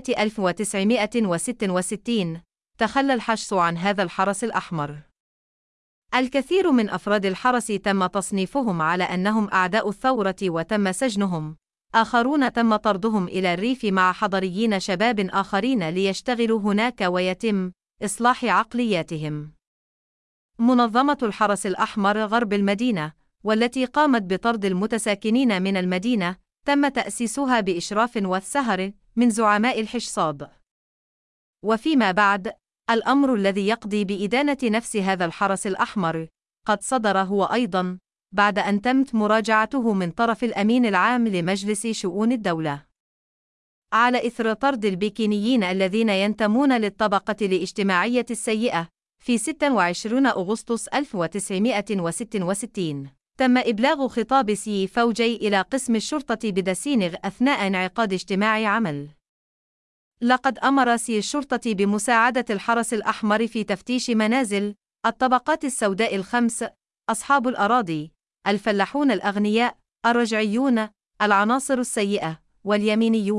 1966، تخلى الحشس عن هذا الحرس الأحمر. الكثير من أفراد الحرس تم تصنيفهم على أنهم أعداء الثورة وتم سجنهم، آخرون تم طردهم إلى الريف مع حضريين شباب آخرين ليشتغلوا هناك ويتم إصلاح عقلياتهم. منظمة الحرس الأحمر غرب المدينة، والتي قامت بطرد المتساكنين من المدينة، تم تأسيسها بإشراف وسهر من زعماء الحشصاد. وفيما بعد، الأمر الذي يقضي بإدانة نفس هذا الحرس الأحمر قد صدر هو أيضاً بعد أن تمت مراجعته من طرف الأمين العام لمجلس شؤون الدولة. على إثر طرد البكينيين الذين ينتمون للطبقة الاجتماعية السيئة، في 26 أغسطس 1966 تم إبلاغ خطاب سي فوجي إلى قسم الشرطة بدسينغ أثناء انعقاد اجتماع عمل. لقد أمر سي الشرطة بمساعدة الحرس الأحمر في تفتيش منازل الطبقات السوداء الخمس: أصحاب الأراضي، الفلاحون الأغنياء، الرجعيون، العناصر السيئة، واليمينيون.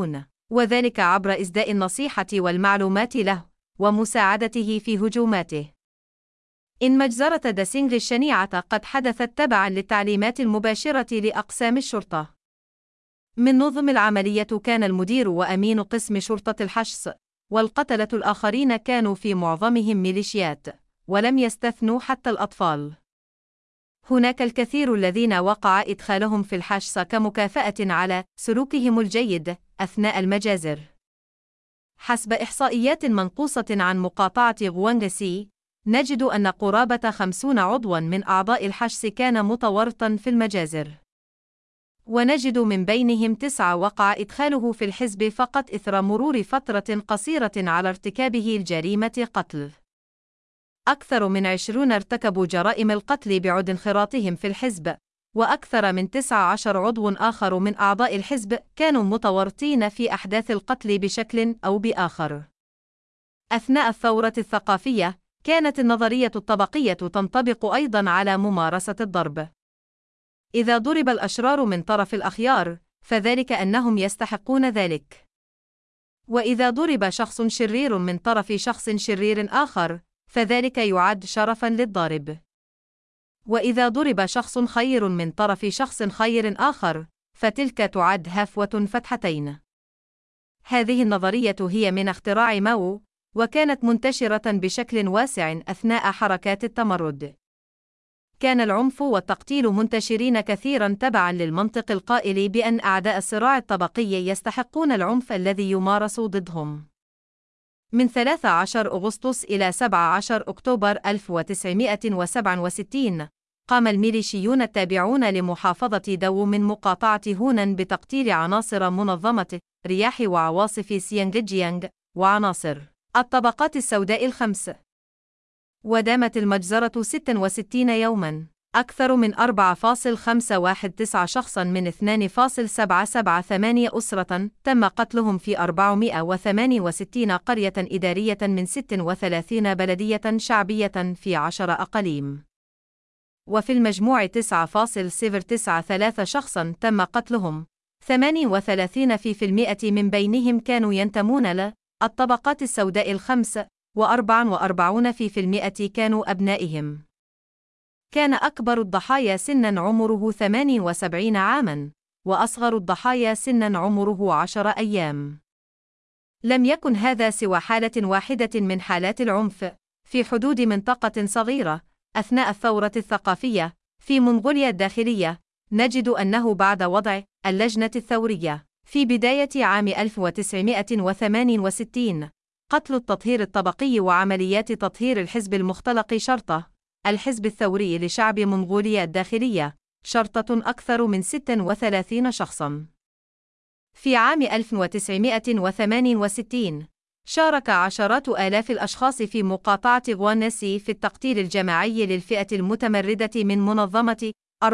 وذلك عبر إسداء النصيحة والمعلومات له، ومساعدته في هجوماته. إن مجزرة داسينغ الشنيعة قد حدثت تبعاً للتعليمات المباشرة لأقسام الشرطة. من نظم العملية كان المدير وأمين قسم شرطة الحشص، والقتلة الآخرين كانوا في معظمهم ميليشيات، ولم يستثنوا حتى الأطفال. هناك الكثير الذين وقع إدخالهم في الحشص كمكافأة على سلوكهم الجيد أثناء المجازر. حسب إحصائيات منقوصة عن مقاطعة غوانغسي، نجد أن قرابة 50 عضواً من أعضاء الحشص كان متورطاً في المجازر. ونجد من بينهم 9 وقع إدخاله في الحزب فقط إثر مرور فترة قصيرة على ارتكابه الجريمة قتل. أكثر من 20 ارتكبوا جرائم القتل بعد انخراطهم في الحزب، وأكثر من 19 عضو آخر من أعضاء الحزب كانوا متورطين في أحداث القتل بشكل أو بآخر. أثناء الثورة الثقافية، كانت النظرية الطبقية تنطبق أيضاً على ممارسة الضرب. إذا ضرب الأشرار من طرف الأخيار، فذلك أنهم يستحقون ذلك. وإذا ضرب شخص شرير من طرف شخص شرير آخر، فذلك يعد شرفاً للضارب. وإذا ضرب شخص خير من طرف شخص خير آخر، فتلك تعد هفوة فتحتين. هذه النظرية هي من اختراع ماو، وكانت منتشرة بشكل واسع أثناء حركات التمرد. كان العنف والتقتيل منتشرين كثيراً تبعاً للمنطق القائل بأن أعداء الصراع الطبقي يستحقون العنف الذي يمارس ضدهم. من 13 أغسطس إلى 17 أكتوبر 1967، قام الميليشيون التابعون لمحافظة دو من مقاطعة هونان بتقتيل عناصر منظمة رياح وعواصف سيانغجيانغ وعناصر الطبقات السوداء الخمس. ودامت المجزرة 66 يوماً. أكثر من 4.519 شخصاً من 2.778 أسرة تم قتلهم في 468 قرية إدارية من 36 بلدية شعبية في 10 أقاليم. وفي المجموع 9.093 شخصاً تم قتلهم، 38% من بينهم كانوا ينتمون للطبقات السوداء الخمس، و44% كانوا أبنائهم. كان أكبر الضحايا سناً عمره 78 عاماً، وأصغر الضحايا سناً عمره 10 أيام. لم يكن هذا سوى حالة واحدة من حالات العنف في حدود منطقة صغيرة أثناء الثورة الثقافية في منغوليا الداخلية. نجد أنه بعد وضع اللجنة الثورية في بداية عام 1968، قتل التطهير الطبقي وعمليات تطهير الحزب المختلق شرطة الحزب الثوري لشعب منغوليا الداخلية شرطة أكثر من 36 شخصاً. في عام 1968 شارك عشرات آلاف الأشخاص في مقاطعة غوانغسي في التقتيل الجماعي للفئة المتمردة من منظمة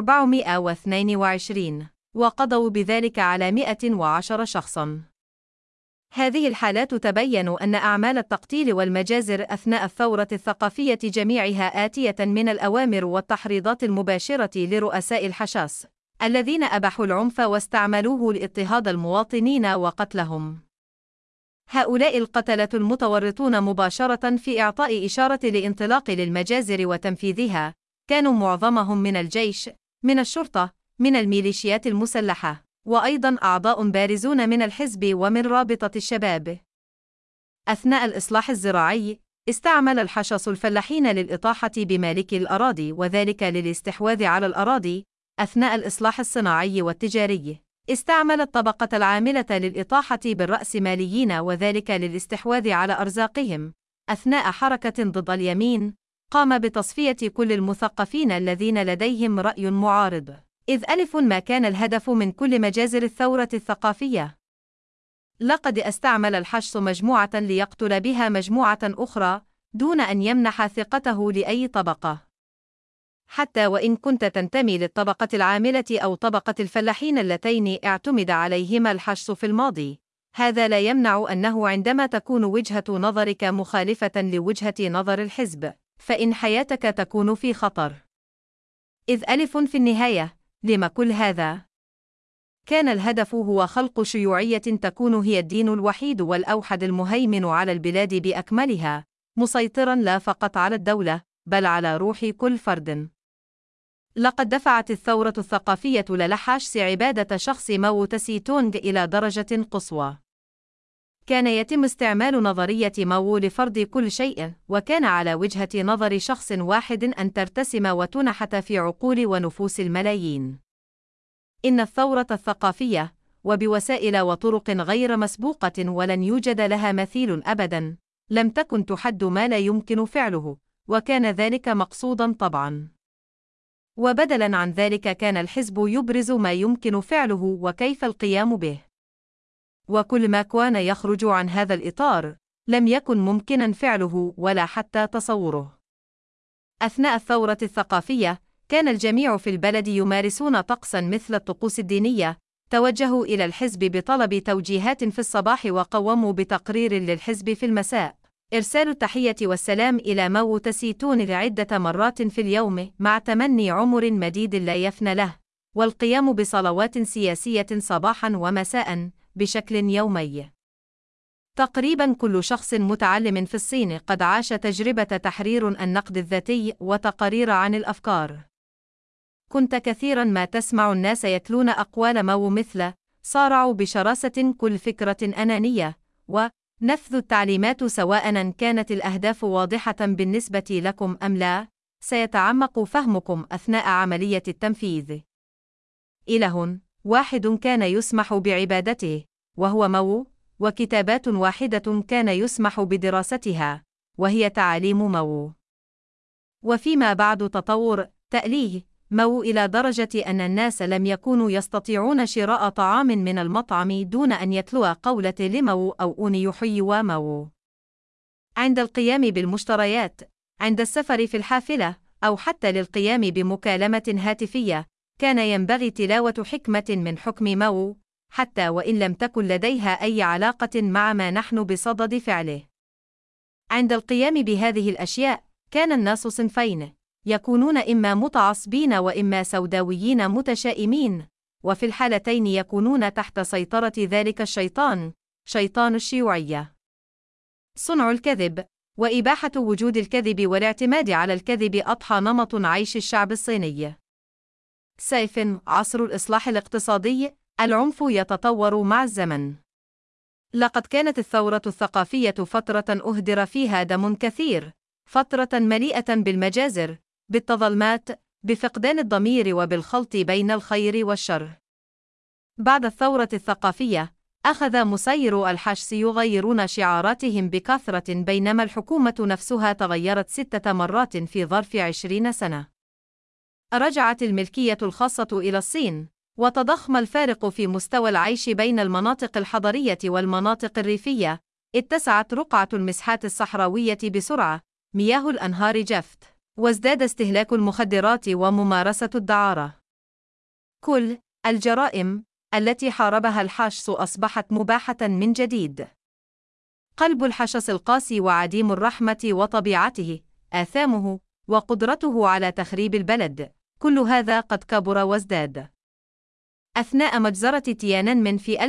422، وقضوا بذلك على 110 شخصاً. هذه الحالات تبين أن أعمال التقتيل والمجازر أثناء الثورة الثقافية جميعها آتية من الأوامر والتحريضات المباشرة لرؤساء الحشاس، الذين أباحوا العنف واستعملوه لاضطهاد المواطنين وقتلهم. هؤلاء القتلة المتورطون مباشرة في إعطاء إشارة للانطلاق للمجازر وتنفيذها كانوا معظمهم من الجيش، من الشرطة، من الميليشيات المسلحة، وأيضاً أعضاء بارزون من الحزب ومن رابطة الشباب. أثناء الإصلاح الزراعي، استعمل الحشاس الفلاحين للإطاحة بمالكي الأراضي وذلك للاستحواذ على الأراضي. أثناء الإصلاح الصناعي والتجاري، استعمل الطبقة العاملة للإطاحة بالرأسماليين وذلك للاستحواذ على أرزاقهم. أثناء حركة ضد اليمين، قام بتصفية كل المثقفين الذين لديهم رأي معارض، إذ ما كان الهدف من كل مجازر الثورة الثقافية. لقد استعمل الحشص مجموعة ليقتل بها مجموعة أخرى دون أن يمنح ثقته لأي طبقة. حتى وإن كنت تنتمي للطبقة العاملة أو طبقة الفلاحين اللتين اعتمد عليهما الحشص في الماضي، هذا لا يمنع أنه عندما تكون وجهة نظرك مخالفة لوجهة نظر الحزب، فإن حياتك تكون في خطر. إذ في النهاية، لما كل هذا؟ كان الهدف هو خلق شيوعية تكون هي الدين الوحيد والأوحد المهيمن على البلاد بأكملها، مسيطراً لا فقط على الدولة، بل على روح كل فرد. لقد دفعت الثورة الثقافية للحاش عبادة شخص ماو تسي تونغ إلى درجة قصوى. كان يتم استعمال نظرية ماو لفرض كل شيء، وكان على وجهة نظر شخص واحد أن ترتسم وتنحت في عقول ونفوس الملايين. إن الثورة الثقافية، وبوسائل وطرق غير مسبوقة ولن يوجد لها مثيل أبداً، لم تكن تحد ما لا يمكن فعله، وكان ذلك مقصوداً طبعاً. وبدلاً عن ذلك كان الحزب يبرز ما يمكن فعله وكيف القيام به. وكل ما كان يخرج عن هذا الإطار، لم يكن ممكناً فعله ولا حتى تصوره. أثناء الثورة الثقافية، كان الجميع في البلد يمارسون طقساً مثل الطقوس الدينية. توجهوا إلى الحزب بطلب توجيهات في الصباح وقوموا بتقرير للحزب في المساء. إرسال التحية والسلام إلى ماو تسي تونغ عدة مرات في اليوم مع تمني عمر مديد لا يفنى له، والقيام بصلوات سياسية صباحاً ومساءً بشكل يومي. تقريباً كل شخص متعلم في الصين قد عاش تجربة تحرير النقد الذاتي وتقارير عن الأفكار. كنت كثيراً ما تسمع الناس يتلون أقوال ماو مثل صارعوا بشراسة كل فكرة أنانية، ونفذ التعليمات سواء كانت الأهداف واضحة بالنسبة لكم أم لا، سيتعمق فهمكم أثناء عملية التنفيذ. إله واحد كان يسمح بعبادته، وهو ماو، وكتابات واحدة كان يسمح بدراستها، وهي تعاليم ماو. وفيما بعد تطور تأليه ماو إلى درجة أن الناس لم يكونوا يستطيعون شراء طعام من المطعم دون أن يتلوا قولة لماو أو أن يحيوا ماو. عند القيام بالمشتريات، عند السفر في الحافلة، أو حتى للقيام بمكالمة هاتفية، كان ينبغي تلاوة حكمة من حكم ماو، حتى وإن لم تكن لديها أي علاقة مع ما نحن بصدد فعله. عند القيام بهذه الأشياء، كان الناس صنفين، يكونون إما متعصبين وإما سوداويين متشائمين، وفي الحالتين يكونون تحت سيطرة ذلك الشيطان، شيطان الشيوعية. صنع الكذب، وإباحة وجود الكذب والاعتماد على الكذب أضحى نمط عيش الشعب الصيني. سيف عصر الإصلاح الاقتصادي، العنف يتطور مع الزمن. لقد كانت الثورة الثقافية فترة أهدر فيها دم كثير، فترة مليئة بالمجازر، بالتظلمات، بفقدان الضمير وبالخلط بين الخير والشر. بعد الثورة الثقافية، أخذ مسيرو الحاش يغيرون شعاراتهم بكثرة بينما الحكومة نفسها تغيرت 6 مرات في ظرف 20 سنة. رجعت الملكية الخاصة إلى الصين، وتضخم الفارق في مستوى العيش بين المناطق الحضرية والمناطق الريفية. اتسعت رقعة المساحات الصحراوية بسرعة، مياه الأنهار جفت، وازداد استهلاك المخدرات وممارسة الدعارة. كل الجرائم التي حاربها الحاش أصبحت مباحة من جديد. قلب الحشس القاسي وعديم الرحمة وطبيعته، آثامه، وقدرته على تخريب البلد، كل هذا قد كبر وازداد. أثناء مجزرة تيانانمن في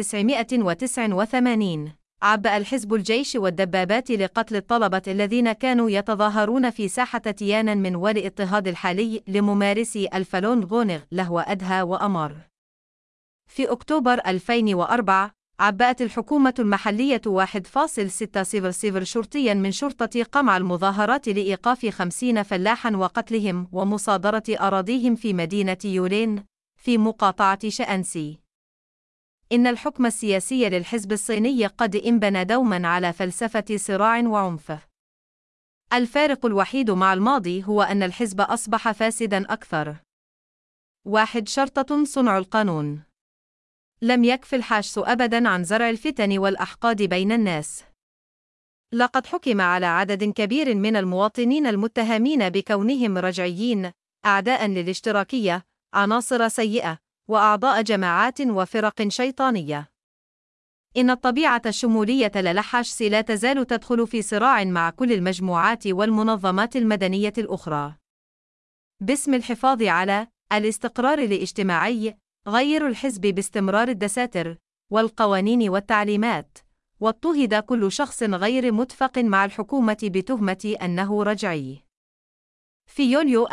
1989، عبأ الحزب الجيش والدبابات لقتل الطلبة الذين كانوا يتظاهرون في ساحة تيانانمن والاضطهاد الحالي لممارسي الفالون غونغ له أدهى وأمر. في أكتوبر 2004، عبأت الحكومة المحلية 1.600 شرطياً من شرطة قمع المظاهرات لإيقاف 50 فلاحاً وقتلهم ومصادرة أراضيهم في مدينة يولين في مقاطعة شأنسي. إن الحكم السياسي للحزب الصيني قد انبنى دوماً على فلسفة صراع وعنف. الفارق الوحيد مع الماضي هو أن الحزب أصبح فاسداً أكثر. 1. شرطة صنع القانون. لم يكف الحاش أبداً عن زرع الفتن والأحقاد بين الناس. لقد حكم على عدد كبير من المواطنين المتهمين بكونهم رجعيين، أعداء للاشتراكية، عناصر سيئة، وأعضاء جماعات وفرق شيطانية. إن الطبيعة الشمولية للحاش لا تزال تدخل في صراع مع كل المجموعات والمنظمات المدنية الأخرى. باسم الحفاظ على الاستقرار الاجتماعي، غير الحزب باستمرار الدساتير والقوانين والتعليمات، واضطهد كل شخص غير متفق مع الحكومة بتهمة أنه رجعي. في يوليو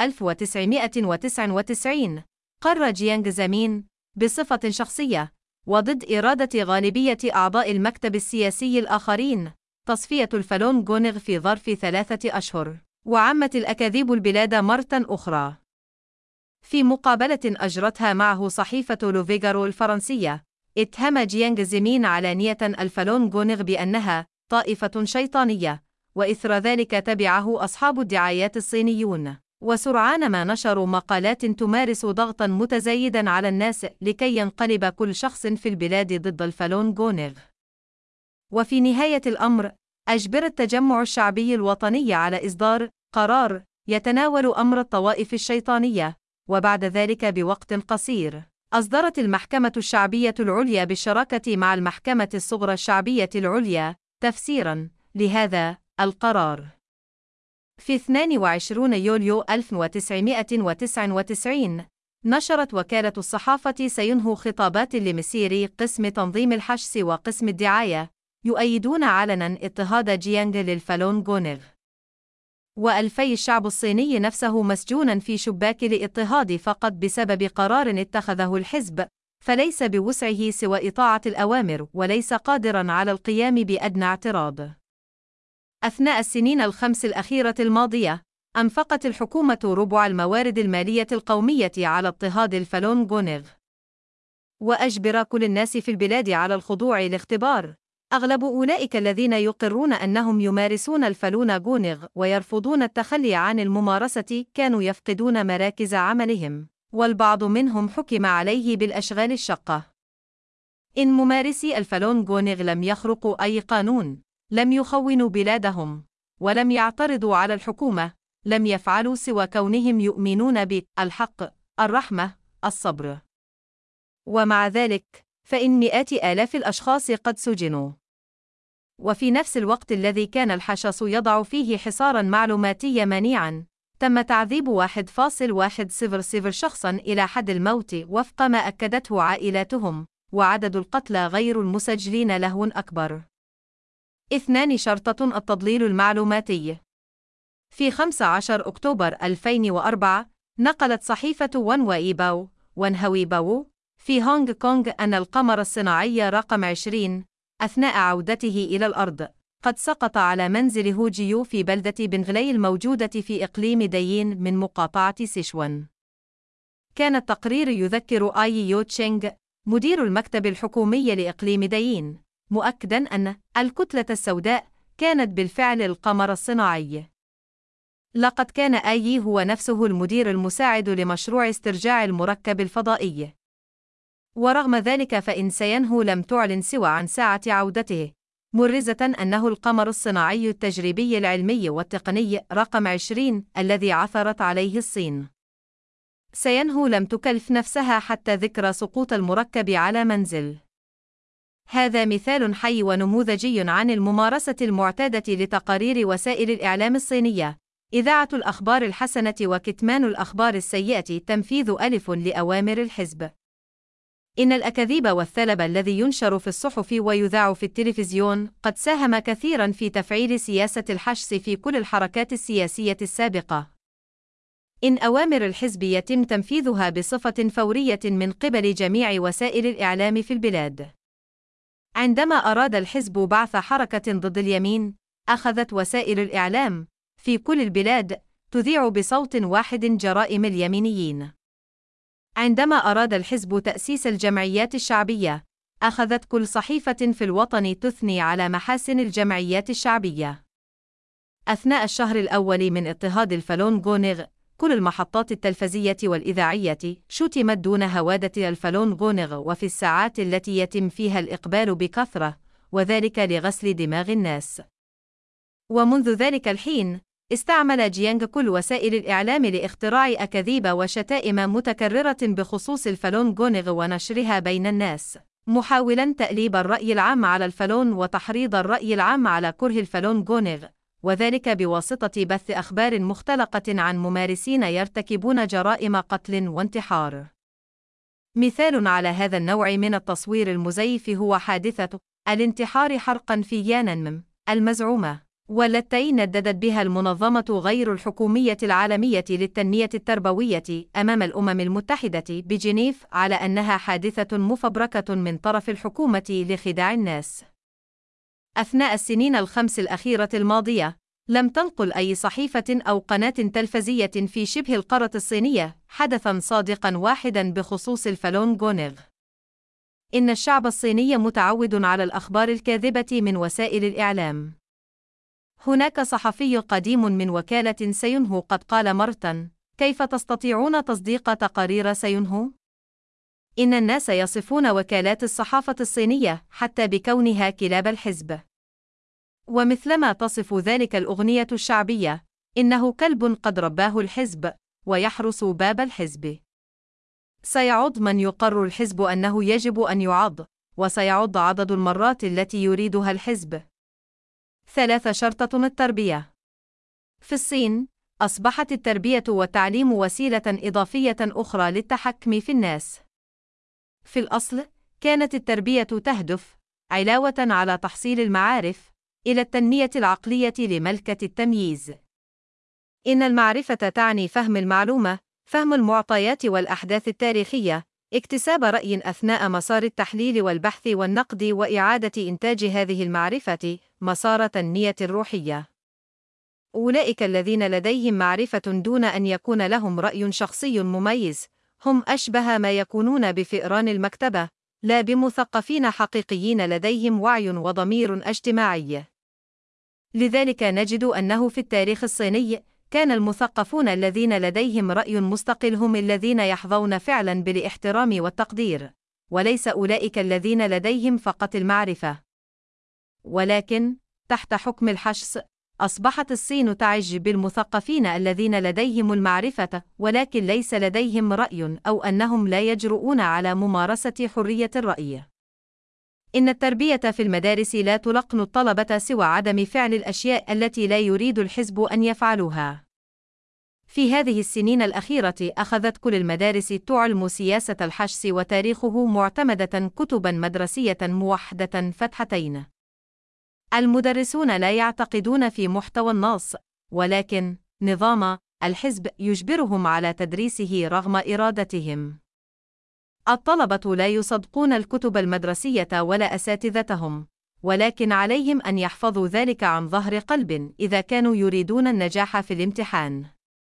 1999 قرر جيانغ زمين بصفة شخصية وضد إرادة غالبية أعضاء المكتب السياسي الآخرين تصفية الفالون غونغ في ظرف 3 أشهر، وعمت الأكاذيب البلاد مرة أخرى. في مقابلة أجرتها معه صحيفة لوفيغارو الفرنسية، اتهم جيانغ زمين علانية الفالون غونغ بأنها طائفة شيطانية، وإثر ذلك تبعه أصحاب الدعايات الصينيون، وسرعان ما نشروا مقالات تمارس ضغطا متزايدا على الناس لكي ينقلب كل شخص في البلاد ضد الفالون غونغ. وفي نهاية الأمر، أجبر التجمع الشعبي الوطني على إصدار قرار يتناول أمر الطوائف الشيطانية، وبعد ذلك بوقت قصير أصدرت المحكمة الشعبية العليا بالشراكة مع المحكمة الصغرى الشعبية العليا تفسيراً لهذا القرار. في 22 يوليو 1999 نشرت وكالة الصحافة سينهو خطابات لمسيري قسم تنظيم الحشس وقسم الدعاية يؤيدون علناً اضطهاد جيانغ للفالون غونغ. وألفي الشعب الصيني نفسه مسجوناً في شباك الاضطهاد فقط بسبب قرار اتخذه الحزب، فليس بوسعه سوى إطاعة الأوامر وليس قادراً على القيام بأدنى اعتراض. أثناء السنين ال5 الأخيرة الماضية، أنفقت الحكومة ربع الموارد المالية القومية على اضطهاد الفالون غونغ، وأجبر كل الناس في البلاد على الخضوع لاختبار. أغلب أولئك الذين يقرون أنهم يمارسون الفالون غونغ ويرفضون التخلي عن الممارسة كانوا يفقدون مراكز عملهم، والبعض منهم حكم عليه بالأشغال الشاقة. إن ممارسي الفالون غونغ لم يخرقوا أي قانون، لم يخونوا بلادهم، ولم يعترضوا على الحكومة، لم يفعلوا سوى كونهم يؤمنون بالحق، الرحمة، الصبر. ومع ذلك، فإن مئات آلاف الأشخاص قد سجنوا. وفي نفس الوقت الذي كان الحشس يضع فيه حصاراً معلوماتي منيعاً، تم تعذيب 1.100 شخصاً إلى حد الموت وفق ما أكدته عائلاتهم، وعدد القتلى غير المسجلين له أكبر. 2 شرطة التضليل المعلوماتي. في 15 أكتوبر 2004 نقلت صحيفة ونهويباو في هونغ كونغ أن القمر الصناعي رقم 20 أثناء عودته إلى الأرض قد سقط على منزل هوجيو في بلدة بنغلي الموجودة في إقليم دايين من مقاطعة سيشوان. كان التقرير يذكر آي يو تشينغ مدير المكتب الحكومي لإقليم دايين مؤكداً أن الكتلة السوداء كانت بالفعل القمر الصناعي. لقد كان آي هو نفسه المدير المساعد لمشروع استرجاع المركب الفضائي. ورغم ذلك فإن سينهو لم تعلن سوى عن ساعة عودته، مرزة أنه القمر الصناعي التجريبي العلمي والتقني رقم 20 الذي عثرت عليه الصين. سينهو لم تكلف نفسها حتى ذكرى سقوط المركب على منزل. هذا مثال حي ونموذجي عن الممارسة المعتادة لتقارير وسائل الإعلام الصينية، إذاعة الأخبار الحسنة وكتمان الأخبار السيئة، تنفيذ ألف لأوامر الحزب. إن الأكاذيب والثلب الذي ينشر في الصحف ويذاع في التلفزيون قد ساهم كثيراً في تفعيل سياسة الحشس في كل الحركات السياسية السابقة. إن أوامر الحزب يتم تنفيذها بصفة فورية من قبل جميع وسائل الإعلام في البلاد. عندما أراد الحزب بعث حركة ضد اليمين، أخذت وسائل الإعلام في كل البلاد تذيع بصوت واحد جرائم اليمينيين. عندما أراد الحزب تأسيس الجمعيات الشعبية، أخذت كل صحيفة في الوطن تثني على محاسن الجمعيات الشعبية. أثناء الشهر الأول من اضطهاد الفالون غونغ، كل المحطات التلفزية والإذاعية شتمت دون هوادة الفالون غونغ، وفي الساعات التي يتم فيها الإقبال بكثرة، وذلك لغسل دماغ الناس. ومنذ ذلك الحين، استعمل جيانغ كل وسائل الإعلام لاختراع أكاذيب وشتائم متكررة بخصوص الفالون غونغ ونشرها بين الناس، محاولاً تأليب الرأي العام على الفالون وتحريض الرأي العام على كره الفالون غونغ، وذلك بواسطة بث أخبار مختلقة عن ممارسين يرتكبون جرائم قتل وانتحار. مثال على هذا النوع من التصوير المزيف هو حادثة الانتحار حرقًا في يانانمم المزعومة، والتي نددت بها المنظمة غير الحكومية العالمية للتنمية التربوية أمام الأمم المتحدة بجنيف على أنها حادثة مفبركة من طرف الحكومة لخداع الناس. أثناء السنين الخمس الأخيرة الماضية، لم تنقل أي صحيفة أو قناة تلفزية في شبه القارة الصينية حدثًا صادقًا واحدًا بخصوص الفالون جونغ. إن الشعب الصيني متعود على الأخبار الكاذبة من وسائل الإعلام. هناك صحفي قديم من وكالة سينهو قد قال مرةً: كيف تستطيعون تصديق تقارير سينهو؟ إن الناس يصفون وكالات الصحافة الصينية حتى بكونها كلاب الحزب. ومثلما تصف ذلك الأغنية الشعبية: إنه كلب قد رباه الحزب ويحرس باب الحزب. سيعض من يقر الحزب أنه يجب أن يعض، وسيعض عدد المرات التي يريدها الحزب. 3. شرطة التربية. في الصين، أصبحت التربية والتعليم وسيلة إضافية أخرى للتحكم في الناس. في الأصل، كانت التربية تهدف، علاوة على تحصيل المعارف، إلى التنمية العقلية لملكة التمييز. إن المعرفة تعني فهم المعلومة، فهم المعطيات والأحداث التاريخية، اكتساب رأي أثناء مسار التحليل والبحث والنقد وإعادة إنتاج هذه المعرفة مسار تنمية روحية. أولئك الذين لديهم معرفة دون أن يكون لهم رأي شخصي مميز، هم أشبه ما يكونون بفئران المكتبة، لا بمثقفين حقيقيين لديهم وعي وضمير اجتماعي. لذلك نجد أنه في التاريخ الصيني، كان المثقفون الذين لديهم رأي مستقل هم الذين يحظون فعلاً بالاحترام والتقدير، وليس أولئك الذين لديهم فقط المعرفة. ولكن، تحت حكم الحشس، أصبحت الصين تعج بالمثقفين الذين لديهم المعرفة ولكن ليس لديهم رأي أو أنهم لا يجرؤون على ممارسة حرية الرأي. إن التربية في المدارس لا تلقن الطلبة سوى عدم فعل الأشياء التي لا يريد الحزب أن يفعلوها. في هذه السنين الأخيرة أخذت كل المدارس تعلم سياسة الحشس وتاريخه معتمدة كتباً مدرسية موحدة فتحتين. المدرسون لا يعتقدون في محتوى النص، ولكن نظام الحزب يجبرهم على تدريسه رغم إرادتهم. الطلبة لا يصدقون الكتب المدرسية ولا أساتذتهم، ولكن عليهم أن يحفظوا ذلك عن ظهر قلب إذا كانوا يريدون النجاح في الامتحان.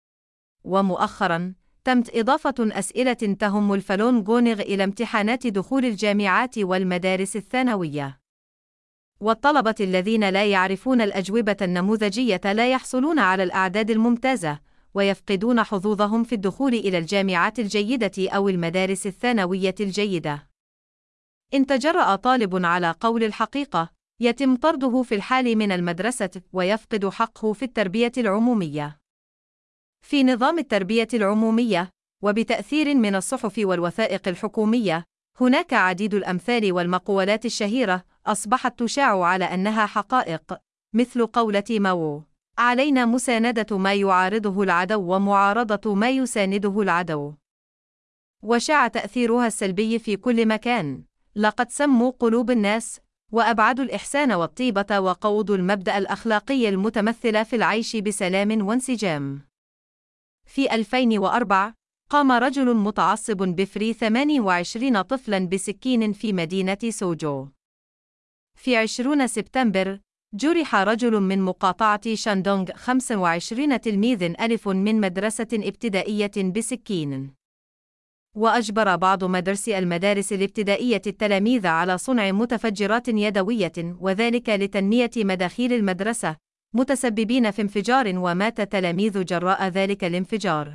ومؤخراً، تمت إضافة أسئلة تهم الفالون جونغ إلى امتحانات دخول الجامعات والمدارس الثانوية. والطلبة الذين لا يعرفون الأجوبة النموذجية لا يحصلون على الأعداد الممتازة، ويفقدون حظوظهم في الدخول إلى الجامعات الجيدة أو المدارس الثانوية الجيدة. إن تجرأ طالب على قول الحقيقة، يتم طرده في الحال من المدرسة ويفقد حقه في التربية العمومية. في نظام التربية العمومية، وبتأثير من الصحف والوثائق الحكومية، هناك عديد الأمثال والمقولات الشهيرة أصبحت تشاع على أنها حقائق، مثل قولة ماو: علينا مساندة ما يعارضه العدو ومعارضة ما يسانده العدو. وشاع تأثيرها السلبي في كل مكان، لقد سموا قلوب الناس، وأبعدوا الإحسان والطيبة وقوضوا المبدأ الأخلاقي المتمثل في العيش بسلام وانسجام. في 2004 قام رجل متعصب بفري 28 طفلاً بسكين في مدينة سوجو. في 20 سبتمبر جرح رجل من مقاطعة شاندونغ 25 تلميذ ألف من مدرسة ابتدائية بسكين. وأجبر بعض مدرسي المدارس الابتدائية التلاميذ على صنع متفجرات يدوية، وذلك لتنمية مداخيل المدرسة، متسببين في انفجار ومات تلاميذ جراء ذلك الانفجار.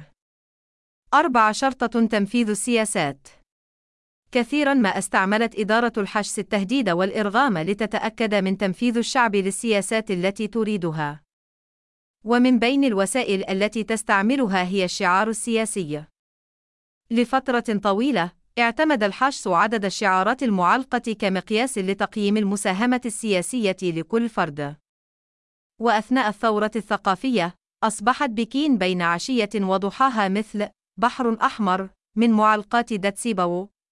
4. شرطة تنفيذ السياسات. كثيراً ما استعملت إدارة الحشس التهديد والإرغام لتتأكد من تنفيذ الشعب للسياسات التي تريدها. ومن بين الوسائل التي تستعملها هي الشعار السياسي. لفترة طويلة، اعتمد الحشس عدد الشعارات المعلقة كمقياس لتقييم المساهمة السياسية لكل فرد. وأثناء الثورة الثقافية، أصبحت بكين بين عشية وضحاها مثل بحر أحمر من معلقات داتسيباو،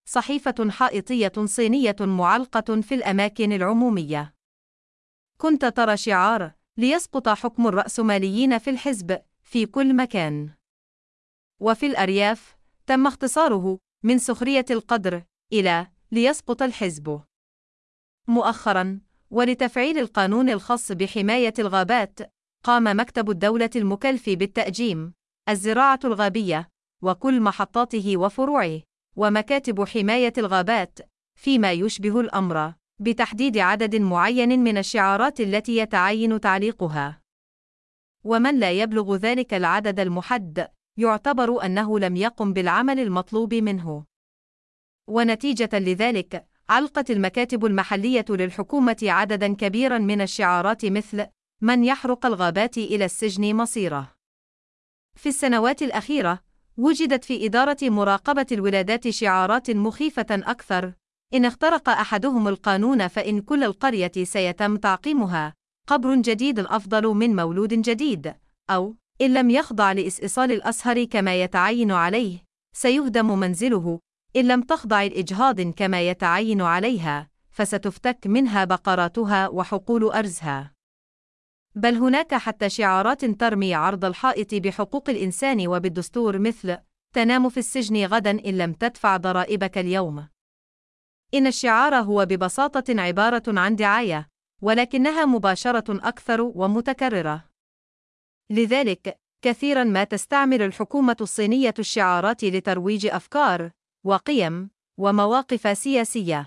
صحيفة حائطية صينية معلقة في الأماكن العمومية. كنت ترى شعار: ليسقط حكم الرأسماليين في الحزب، في كل مكان. وفي الأرياف تم اختصاره من سخرية القدر إلى ليسقط الحزب. مؤخراً، ولتفعيل القانون الخاص بحماية الغابات، قام مكتب الدولة المكلف بالتأجيم، الزراعة الغابية، وكل محطاته وفروعه، ومكاتب حماية الغابات، فيما يشبه الأمر، بتحديد عدد معين من الشعارات التي يتعين تعليقها. ومن لا يبلغ ذلك العدد المحدد، يعتبر أنه لم يقم بالعمل المطلوب منه. ونتيجة لذلك، علقت المكاتب المحلية للحكومة عدداً كبيراً من الشعارات مثل: من يحرق الغابات إلى السجن مصيره. في السنوات الأخيرة، وجدت في إدارة مراقبة الولادات شعارات مخيفة أكثر: إن اخترق أحدهم القانون فإن كل القرية سيتم تعقيمها، قبر جديد أفضل من مولود جديد، أو إن لم يخضع لإصئصال الأزهر كما يتعين عليه، سيهدم منزله، إن لم تخضع الإجهاض كما يتعين عليها، فستفتك منها بقراتها وحقول أرزها. بل هناك حتى شعارات ترمي عرض الحائط بحقوق الإنسان وبالدستور مثل: تنام في السجن غداً إن لم تدفع ضرائبك اليوم. إن الشعار هو ببساطة عبارة عن دعاية، ولكنها مباشرة أكثر ومتكررة. لذلك، كثيراً ما تستعمل الحكومة الصينية الشعارات لترويج أفكار وقيم ومواقف سياسية.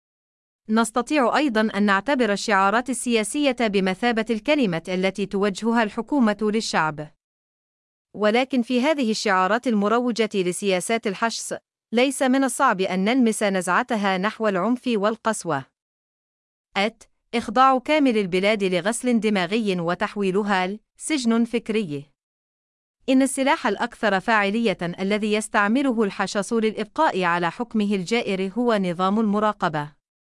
نستطيع أيضاً أن نعتبر الشعارات السياسية بمثابة الكلمة التي توجهها الحكومة للشعب. ولكن في هذه الشعارات المروجة لسياسات الحشص، ليس من الصعب أن نلمس نزعتها نحو العنف والقسوة. إخضاع كامل البلاد لغسل دماغي وتحويلها لسجن فكري. إن السلاح الأكثر فاعلية الذي يستعمله الحشص للإبقاء على حكمه الجائر هو نظام المراقبة.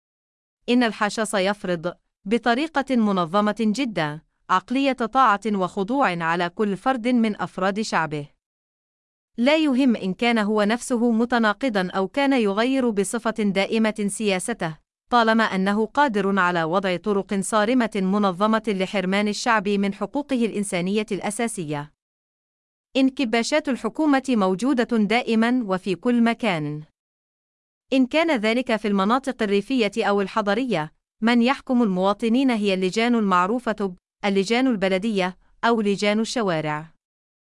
إن الحشص يفرض، بطريقة منظمة جداً، عقلية طاعة وخضوع على كل فرد من أفراد شعبه. لا يهم إن كان هو نفسه متناقضاً أو كان يغير بصفة دائمة سياسته، طالما أنه قادر على وضع طرق صارمة منظمة لحرمان الشعب من حقوقه الإنسانية الأساسية. إن كباشات الحكومة موجودة دائماً وفي كل مكان. إن كان ذلك في المناطق الريفية أو الحضرية، من يحكم المواطنين هي اللجان المعروفة اللجان البلدية أو لجان الشوارع.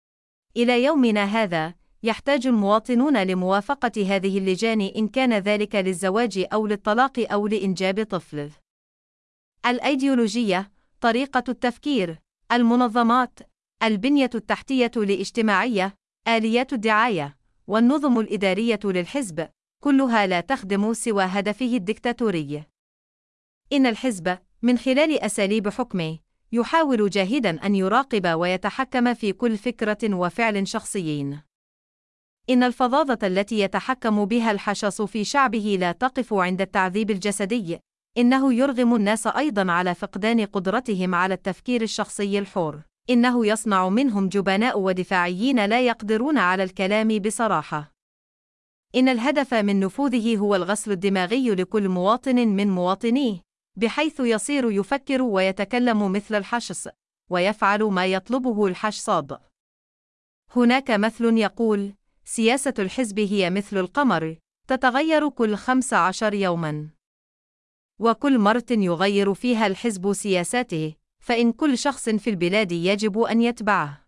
إلى يومنا هذا، يحتاج المواطنون لموافقة هذه اللجان إن كان ذلك للزواج أو للطلاق أو لإنجاب طفل. الأيديولوجية، طريقة التفكير، المنظمات، البنية التحتية الاجتماعية، آليات الدعاية، والنظم الإدارية للحزب، كلها لا تخدم سوى هدفه الدكتاتوري. إن الحزب، من خلال أساليب حكمه، يحاول جاهداً أن يراقب ويتحكم في كل فكرة وفعل شخصيين. إن الفظاظة التي يتحكم بها الحشص في شعبه لا تقف عند التعذيب الجسدي، إنه يرغم الناس أيضاً على فقدان قدرتهم على التفكير الشخصي الحر. إنه يصنع منهم جبناء ودفاعيين لا يقدرون على الكلام بصراحة. إن الهدف من نفوذه هو الغسل الدماغي لكل مواطن من مواطنيه، بحيث يصير يفكر ويتكلم مثل الحشص، ويفعل ما يطلبه الحشصاد. هناك مثل يقول: سياسة الحزب هي مثل القمر، تتغير كل 15 يوماً. وكل مرة يغير فيها الحزب سياساته، فإن كل شخص في البلاد يجب أن يتبعه.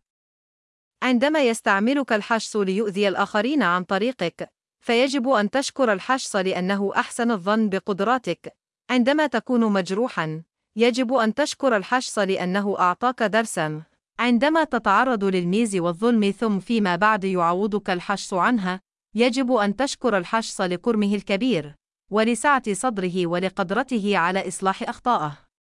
عندما يستعملك الحشص ليؤذي الآخرين عن طريقك، فيجب أن تشكر الحشص لأنه أحسن الظن بقدراتك. عندما تكون مجروحاً، يجب أن تشكر الحشص لأنه أعطاك درساً. عندما تتعرض للميز والظلم ثم فيما بعد يعوضك الحشص عنها، يجب أن تشكر الحشص لكرمه الكبير، ولسعة صدره ولقدرته على إصلاح أخطائه.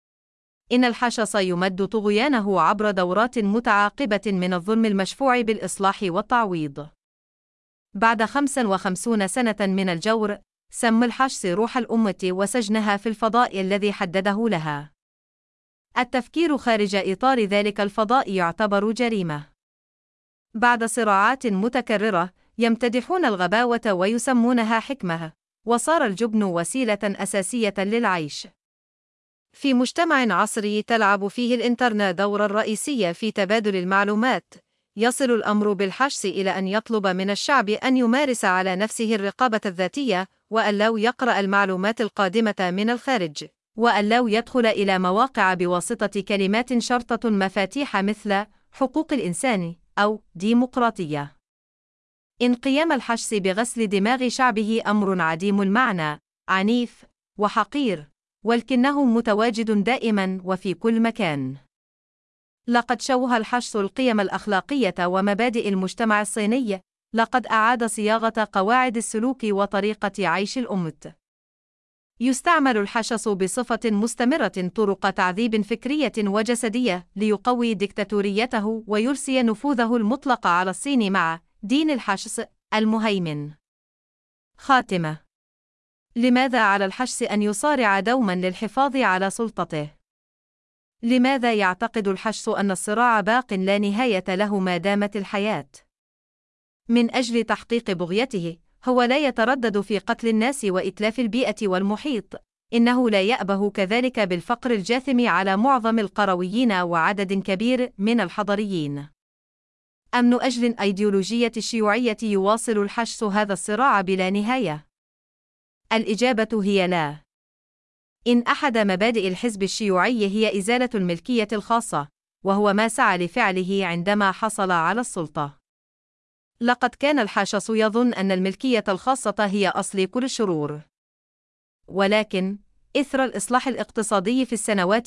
إن الحشص يمد طغيانه عبر دورات متعاقبة من الظلم المشفوع بالإصلاح والتعويض. بعد 55 سنة من الجور، سم الحشص روح الأمة وسجنها في الفضاء الذي حدده لها. التفكير خارج إطار ذلك الفضاء يعتبر جريمة. بعد صراعات متكررة، يمتدحون الغباوة ويسمونها حكمة، وصار الجبن وسيلة أساسية للعيش. في مجتمع عصري تلعب فيه الإنترنت دورًا رئيسيًا في تبادل المعلومات، يصل الأمر بالحشس إلى أن يطلب من الشعب أن يمارس على نفسه الرقابة الذاتية، وأن لا يقرأ المعلومات القادمة من الخارج، وأن لا يدخل إلى مواقع بواسطة كلمات شرطة مفاتيح مثل حقوق الإنسان أو ديمقراطية. إن قيام الحشس بغسل دماغ شعبه أمر عديم المعنى، عنيف وحقير، ولكنه متواجد دائماً وفي كل مكان. لقد شوه الحشس القيم الأخلاقية ومبادئ المجتمع الصيني، لقد أعاد صياغة قواعد السلوك وطريقة عيش الأمة. يستعمل الحشس بصفة مستمرة طرق تعذيب فكرية وجسدية ليقوي ديكتاتوريته ويرسي نفوذه المطلق على الصين مع دين الحشس المهيمن. خاتمة. لماذا على الحشس أن يصارع دوما للحفاظ على سلطته؟ لماذا يعتقد الحشس أن الصراع باق لا نهاية له ما دامت الحياة؟ من أجل تحقيق بغيته، هو لا يتردد في قتل الناس وإتلاف البيئة والمحيط، إنه لا يأبه كذلك بالفقر الجاثم على معظم القرويين وعدد كبير من الحضريين. أم من أجل الأيديولوجية الشيوعية يواصل الحشس هذا الصراع بلا نهاية؟ الإجابة هي لا. إن أحد مبادئ الحزب الشيوعي هي إزالة الملكية الخاصة، وهو ما سعى لفعله عندما حصل على السلطة. لقد كان الحشس يظن أن الملكية الخاصة هي أصل كل الشرور. ولكن، إثر الإصلاح الاقتصادي في السنوات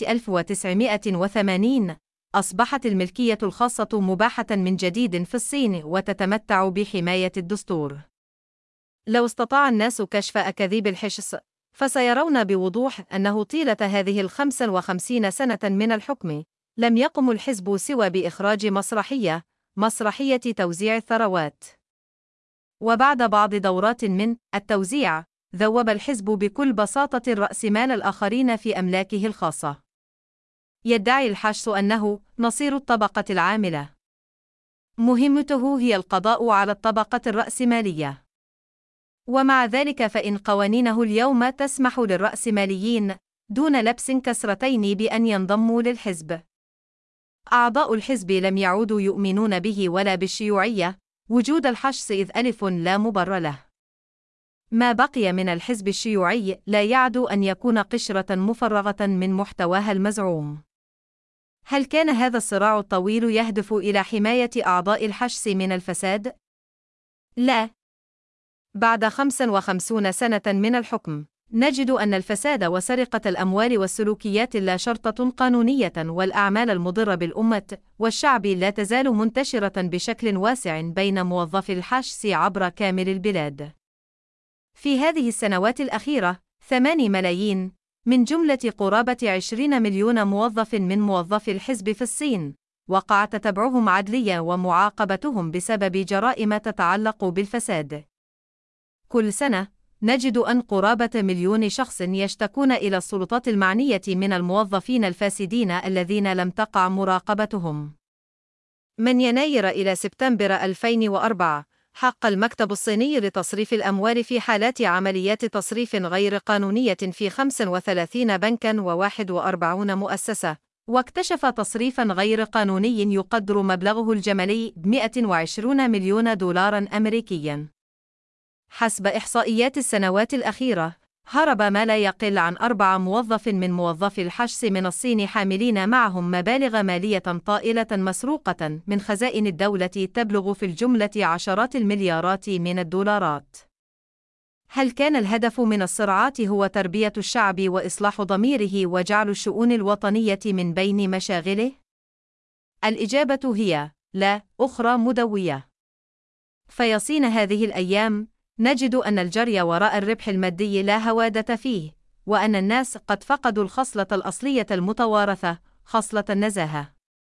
1980، أصبحت الملكية الخاصة مباحة من جديد في الصين وتتمتع بحماية الدستور. لو استطاع الناس كشف أكاذيب الحشس، فسيرون بوضوح أنه طيلة هذه 55 سنة من الحكم، لم يقم الحزب سوى بإخراج مسرحية توزيع الثروات. وبعد بعض دورات من التوزيع، ذوب الحزب بكل بساطة رأسمال الآخرين في أملاكه الخاصة. يدعي الحشس أنه نصير الطبقة العاملة. مهمته هي القضاء على الطبقة الرأسمالية. ومع ذلك فإن قوانينه اليوم تسمح للرأسماليين دون لبس كسرتين بأن ينضموا للحزب. أعضاء الحزب لم يعودوا يؤمنون به ولا بالشيوعية، وجود الحشس إذ ألف لا مبرر له. ما بقي من الحزب الشيوعي لا يعدو أن يكون قشرة مفرغة من محتواها المزعوم. هل كان هذا الصراع الطويل يهدف إلى حماية أعضاء الحشس من الفساد؟ لا. بعد 55 سنة من الحكم، نجد أن الفساد وسرقة الأموال والسلوكيات اللا شرطة قانونية والأعمال المضرة بالأمة والشعب لا تزال منتشرة بشكل واسع بين موظفي الحشس عبر كامل البلاد. في هذه السنوات الأخيرة، 8 ملايين، من جملة قرابة 20 مليون موظف من موظفي الحزب في الصين، وقع تتبعهم عدليا ومعاقبتهم بسبب جرائم تتعلق بالفساد. كل سنة، نجد أن قرابة 1,000,000 شخص يشتكون إلى السلطات المعنية من الموظفين الفاسدين الذين لم تقع مراقبتهم. من يناير إلى سبتمبر 2004، حق المكتب الصيني لتصريف الأموال في حالات عمليات تصريف غير قانونية في 35 بنكاً و41 مؤسسة، واكتشف تصريفاً غير قانوني يقدر مبلغه الجمالي ب120 مليون دولار أمريكياً. حسب إحصائيات السنوات الأخيرة، هرب ما لا يقل عن 4 موظف من موظفي الحشس من الصين حاملين معهم مبالغ مالية طائلة مسروقة من خزائن الدولة تبلغ في الجملة عشرات المليارات من الدولارات. هل كان الهدف من الصراعات هو تربية الشعب وإصلاح ضميره وجعل الشؤون الوطنية من بين مشاغله؟ الإجابة هي لا، أخرى مدوية. في الصين هذه الأيام، نجد أن الجري وراء الربح المادي لا هوادة فيه، وأن الناس قد فقدوا الخصلة الأصلية المتوارثة، خصلة النزاهة.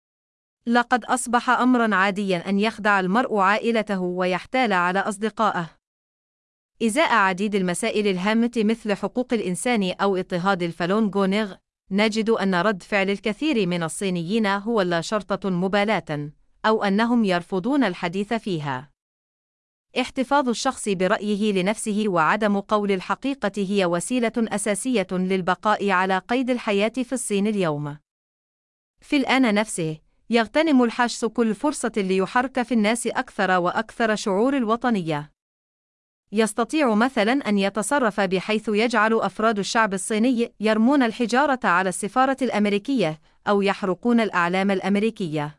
لقد أصبح أمراً عادياً أن يخدع المرء عائلته ويحتال على أصدقائه. إزاء عديد المسائل الهامة مثل حقوق الإنسان أو اضطهاد الفالون غونغ، نجد أن رد فعل الكثير من الصينيين هو لا شرطة مبالاة، أو أنهم يرفضون الحديث فيها. احتفاظ الشخص برأيه لنفسه وعدم قول الحقيقة هي وسيلة أساسية للبقاء على قيد الحياة في الصين اليوم. في الآن نفسه، يغتنم الحشس كل فرصة ليحرك في الناس أكثر وأكثر شعور الوطنية. يستطيع مثلاً أن يتصرف بحيث يجعل أفراد الشعب الصيني يرمون الحجارة على السفارة الأمريكية أو يحرقون الأعلام الأمريكية.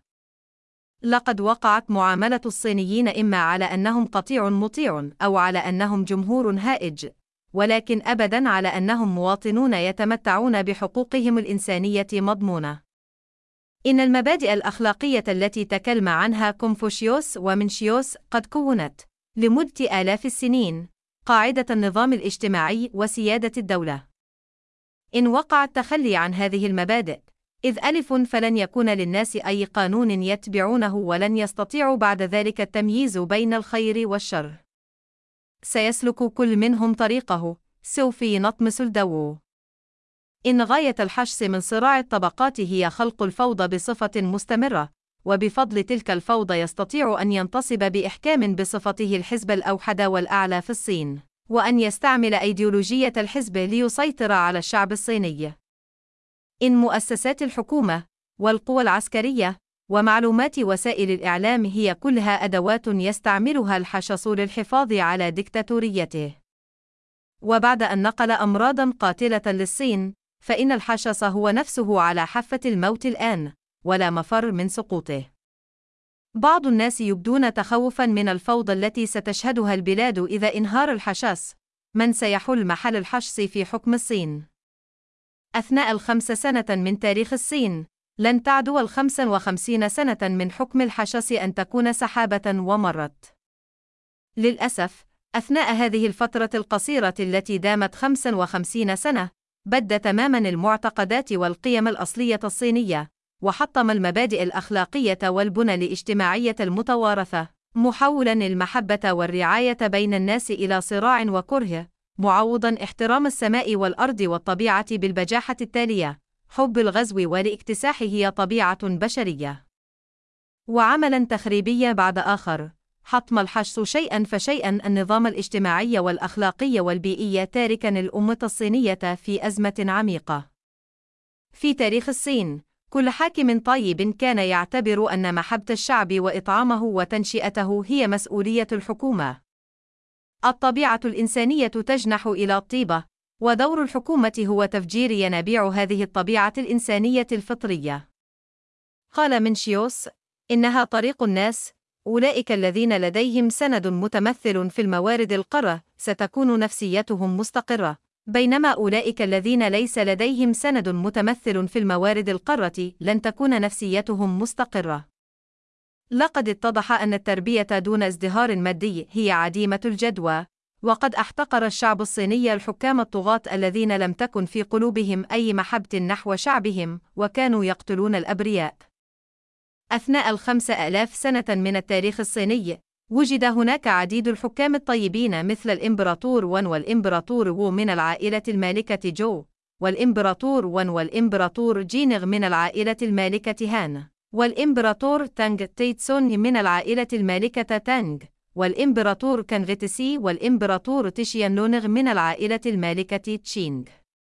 لقد وقعت معاملة الصينيين إما على أنهم قطيع مطيع أو على أنهم جمهور هائج، ولكن أبداً على أنهم مواطنون يتمتعون بحقوقهم الإنسانية مضمونة. إن المبادئ الأخلاقية التي تكلم عنها كونفوشيوس ومنشيوس قد كونت لمدة آلاف السنين قاعدة النظام الاجتماعي وسيادة الدولة. إن وقع التخلي عن هذه المبادئ، إذ فلن يكون للناس أي قانون يتبعونه ولن يستطيعوا بعد ذلك التمييز بين الخير والشر. سيسلك كل منهم طريقه، سوف نطمس الدو. إن غاية الحشس من صراع الطبقات هي خلق الفوضى بصفة مستمرة، وبفضل تلك الفوضى يستطيع أن ينتصب بإحكام بصفته الحزب الأوحد والأعلى في الصين، وأن يستعمل أيديولوجية الحزب ليسيطر على الشعب الصيني. إن مؤسسات الحكومة، والقوى العسكرية، ومعلومات وسائل الإعلام هي كلها أدوات يستعملها الحشس للحفاظ على ديكتاتوريته. وبعد أن نقل أمراضاً قاتلة للصين، فإن الحشس هو نفسه على حافة الموت الآن، ولا مفر من سقوطه. بعض الناس يبدون تخوفاً من الفوضى التي ستشهدها البلاد إذا انهار الحشس. من سيحل محل الحشس في حكم الصين؟ أثناء 5 سنة من تاريخ الصين، لن تعدو 55 سنة من حكم الحشس أن تكون سحابة ومرت. للأسف، أثناء هذه الفترة القصيرة التي دامت 55 سنة، بد تماماً المعتقدات والقيم الأصلية الصينية، وحطم المبادئ الأخلاقية والبنى الاجتماعية المتوارثة، محولاً المحبة والرعاية بين الناس إلى صراع وكره، معوضاً احترام السماء والأرض والطبيعة بالبجاحة التالية: حب الغزو والاكتساح هي طبيعة بشرية. وعملاً تخريبيا بعد آخر، حطم الحشس شيئاً فشيئاً النظام الاجتماعي والأخلاقي والبيئي، تاركاً الأمة الصينية في أزمة عميقة. في تاريخ الصين، كل حاكم طيب كان يعتبر أن محبة الشعب وإطعامه وتنشئته هي مسؤولية الحكومة. الطبيعة الإنسانية تجنح إلى الطيبة، ودور الحكومة هو تفجير ينابيع هذه الطبيعة الإنسانية الفطرية. قال منشيوس: إنها طريق الناس، أولئك الذين لديهم سند متمثل في الموارد القارة ستكون نفسيتهم مستقرة، بينما أولئك الذين ليس لديهم سند متمثل في الموارد القارة لن تكون نفسيتهم مستقرة. لقد اتضح أن التربية دون ازدهار مادي هي عديمة الجدوى، وقد احتقر الشعب الصيني الحكام الطغاة الذين لم تكن في قلوبهم أي محبة نحو شعبهم، وكانوا يقتلون الأبرياء. أثناء 5000 سنة من التاريخ الصيني، وجد هناك عديد الحكام الطيبين مثل الإمبراطور ون والإمبراطور وو من العائلة المالكة جو، والإمبراطور ون والإمبراطور جينغ من العائلة المالكة هان، والإمبراطور تانغ تيتسون من العائلة المالكة تانغ، والإمبراطور كانغتسي والإمبراطور تشيانلونغ من العائلة المالكة تشينغ.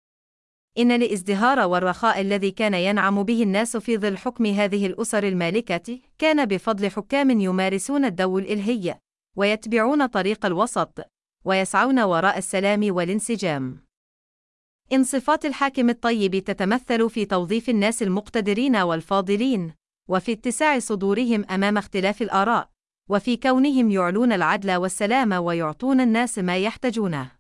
إن الازدهار والرخاء الذي كان ينعم به الناس في ظل حكم هذه الأسر المالكة كان بفضل حكام يمارسون الدو الإلهي، ويتبعون طريق الوسط، ويسعون وراء السلام والانسجام. إن صفات الحاكم الطيب تتمثل في توظيف الناس المقتدرين والفاضلين، وفي اتساع صدورهم أمام اختلاف الآراء، وفي كونهم يعلون العدل والسلام ويعطون الناس ما يحتاجونه.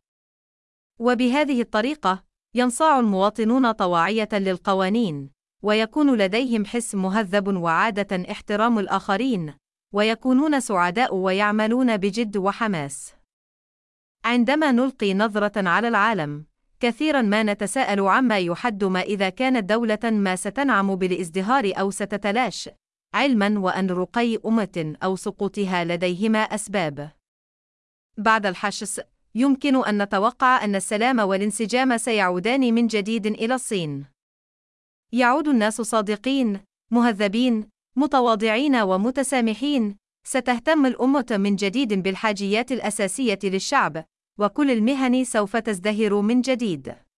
وبهذه الطريقة ينصاع المواطنون طواعية للقوانين، ويكون لديهم حس مهذب وعادة احترام الآخرين، ويكونون سعداء ويعملون بجد وحماس. عندما نلقي نظرة على العالم، كثيرا ما نتساءل عما يحد ما إذا كانت دولة ما ستنعم بالازدهار أو ستتلاشى، علما وأن رقي أمة أو سقوطها لديهما أسباب. بعد الحشس، يمكن أن نتوقع أن السلام والانسجام سيعودان من جديد إلى الصين. يعود الناس صادقين، مهذبين، متواضعين ومتسامحين، ستهتم الأمة من جديد بالحاجيات الأساسية للشعب، وكل المهن سوف تزدهر من جديد.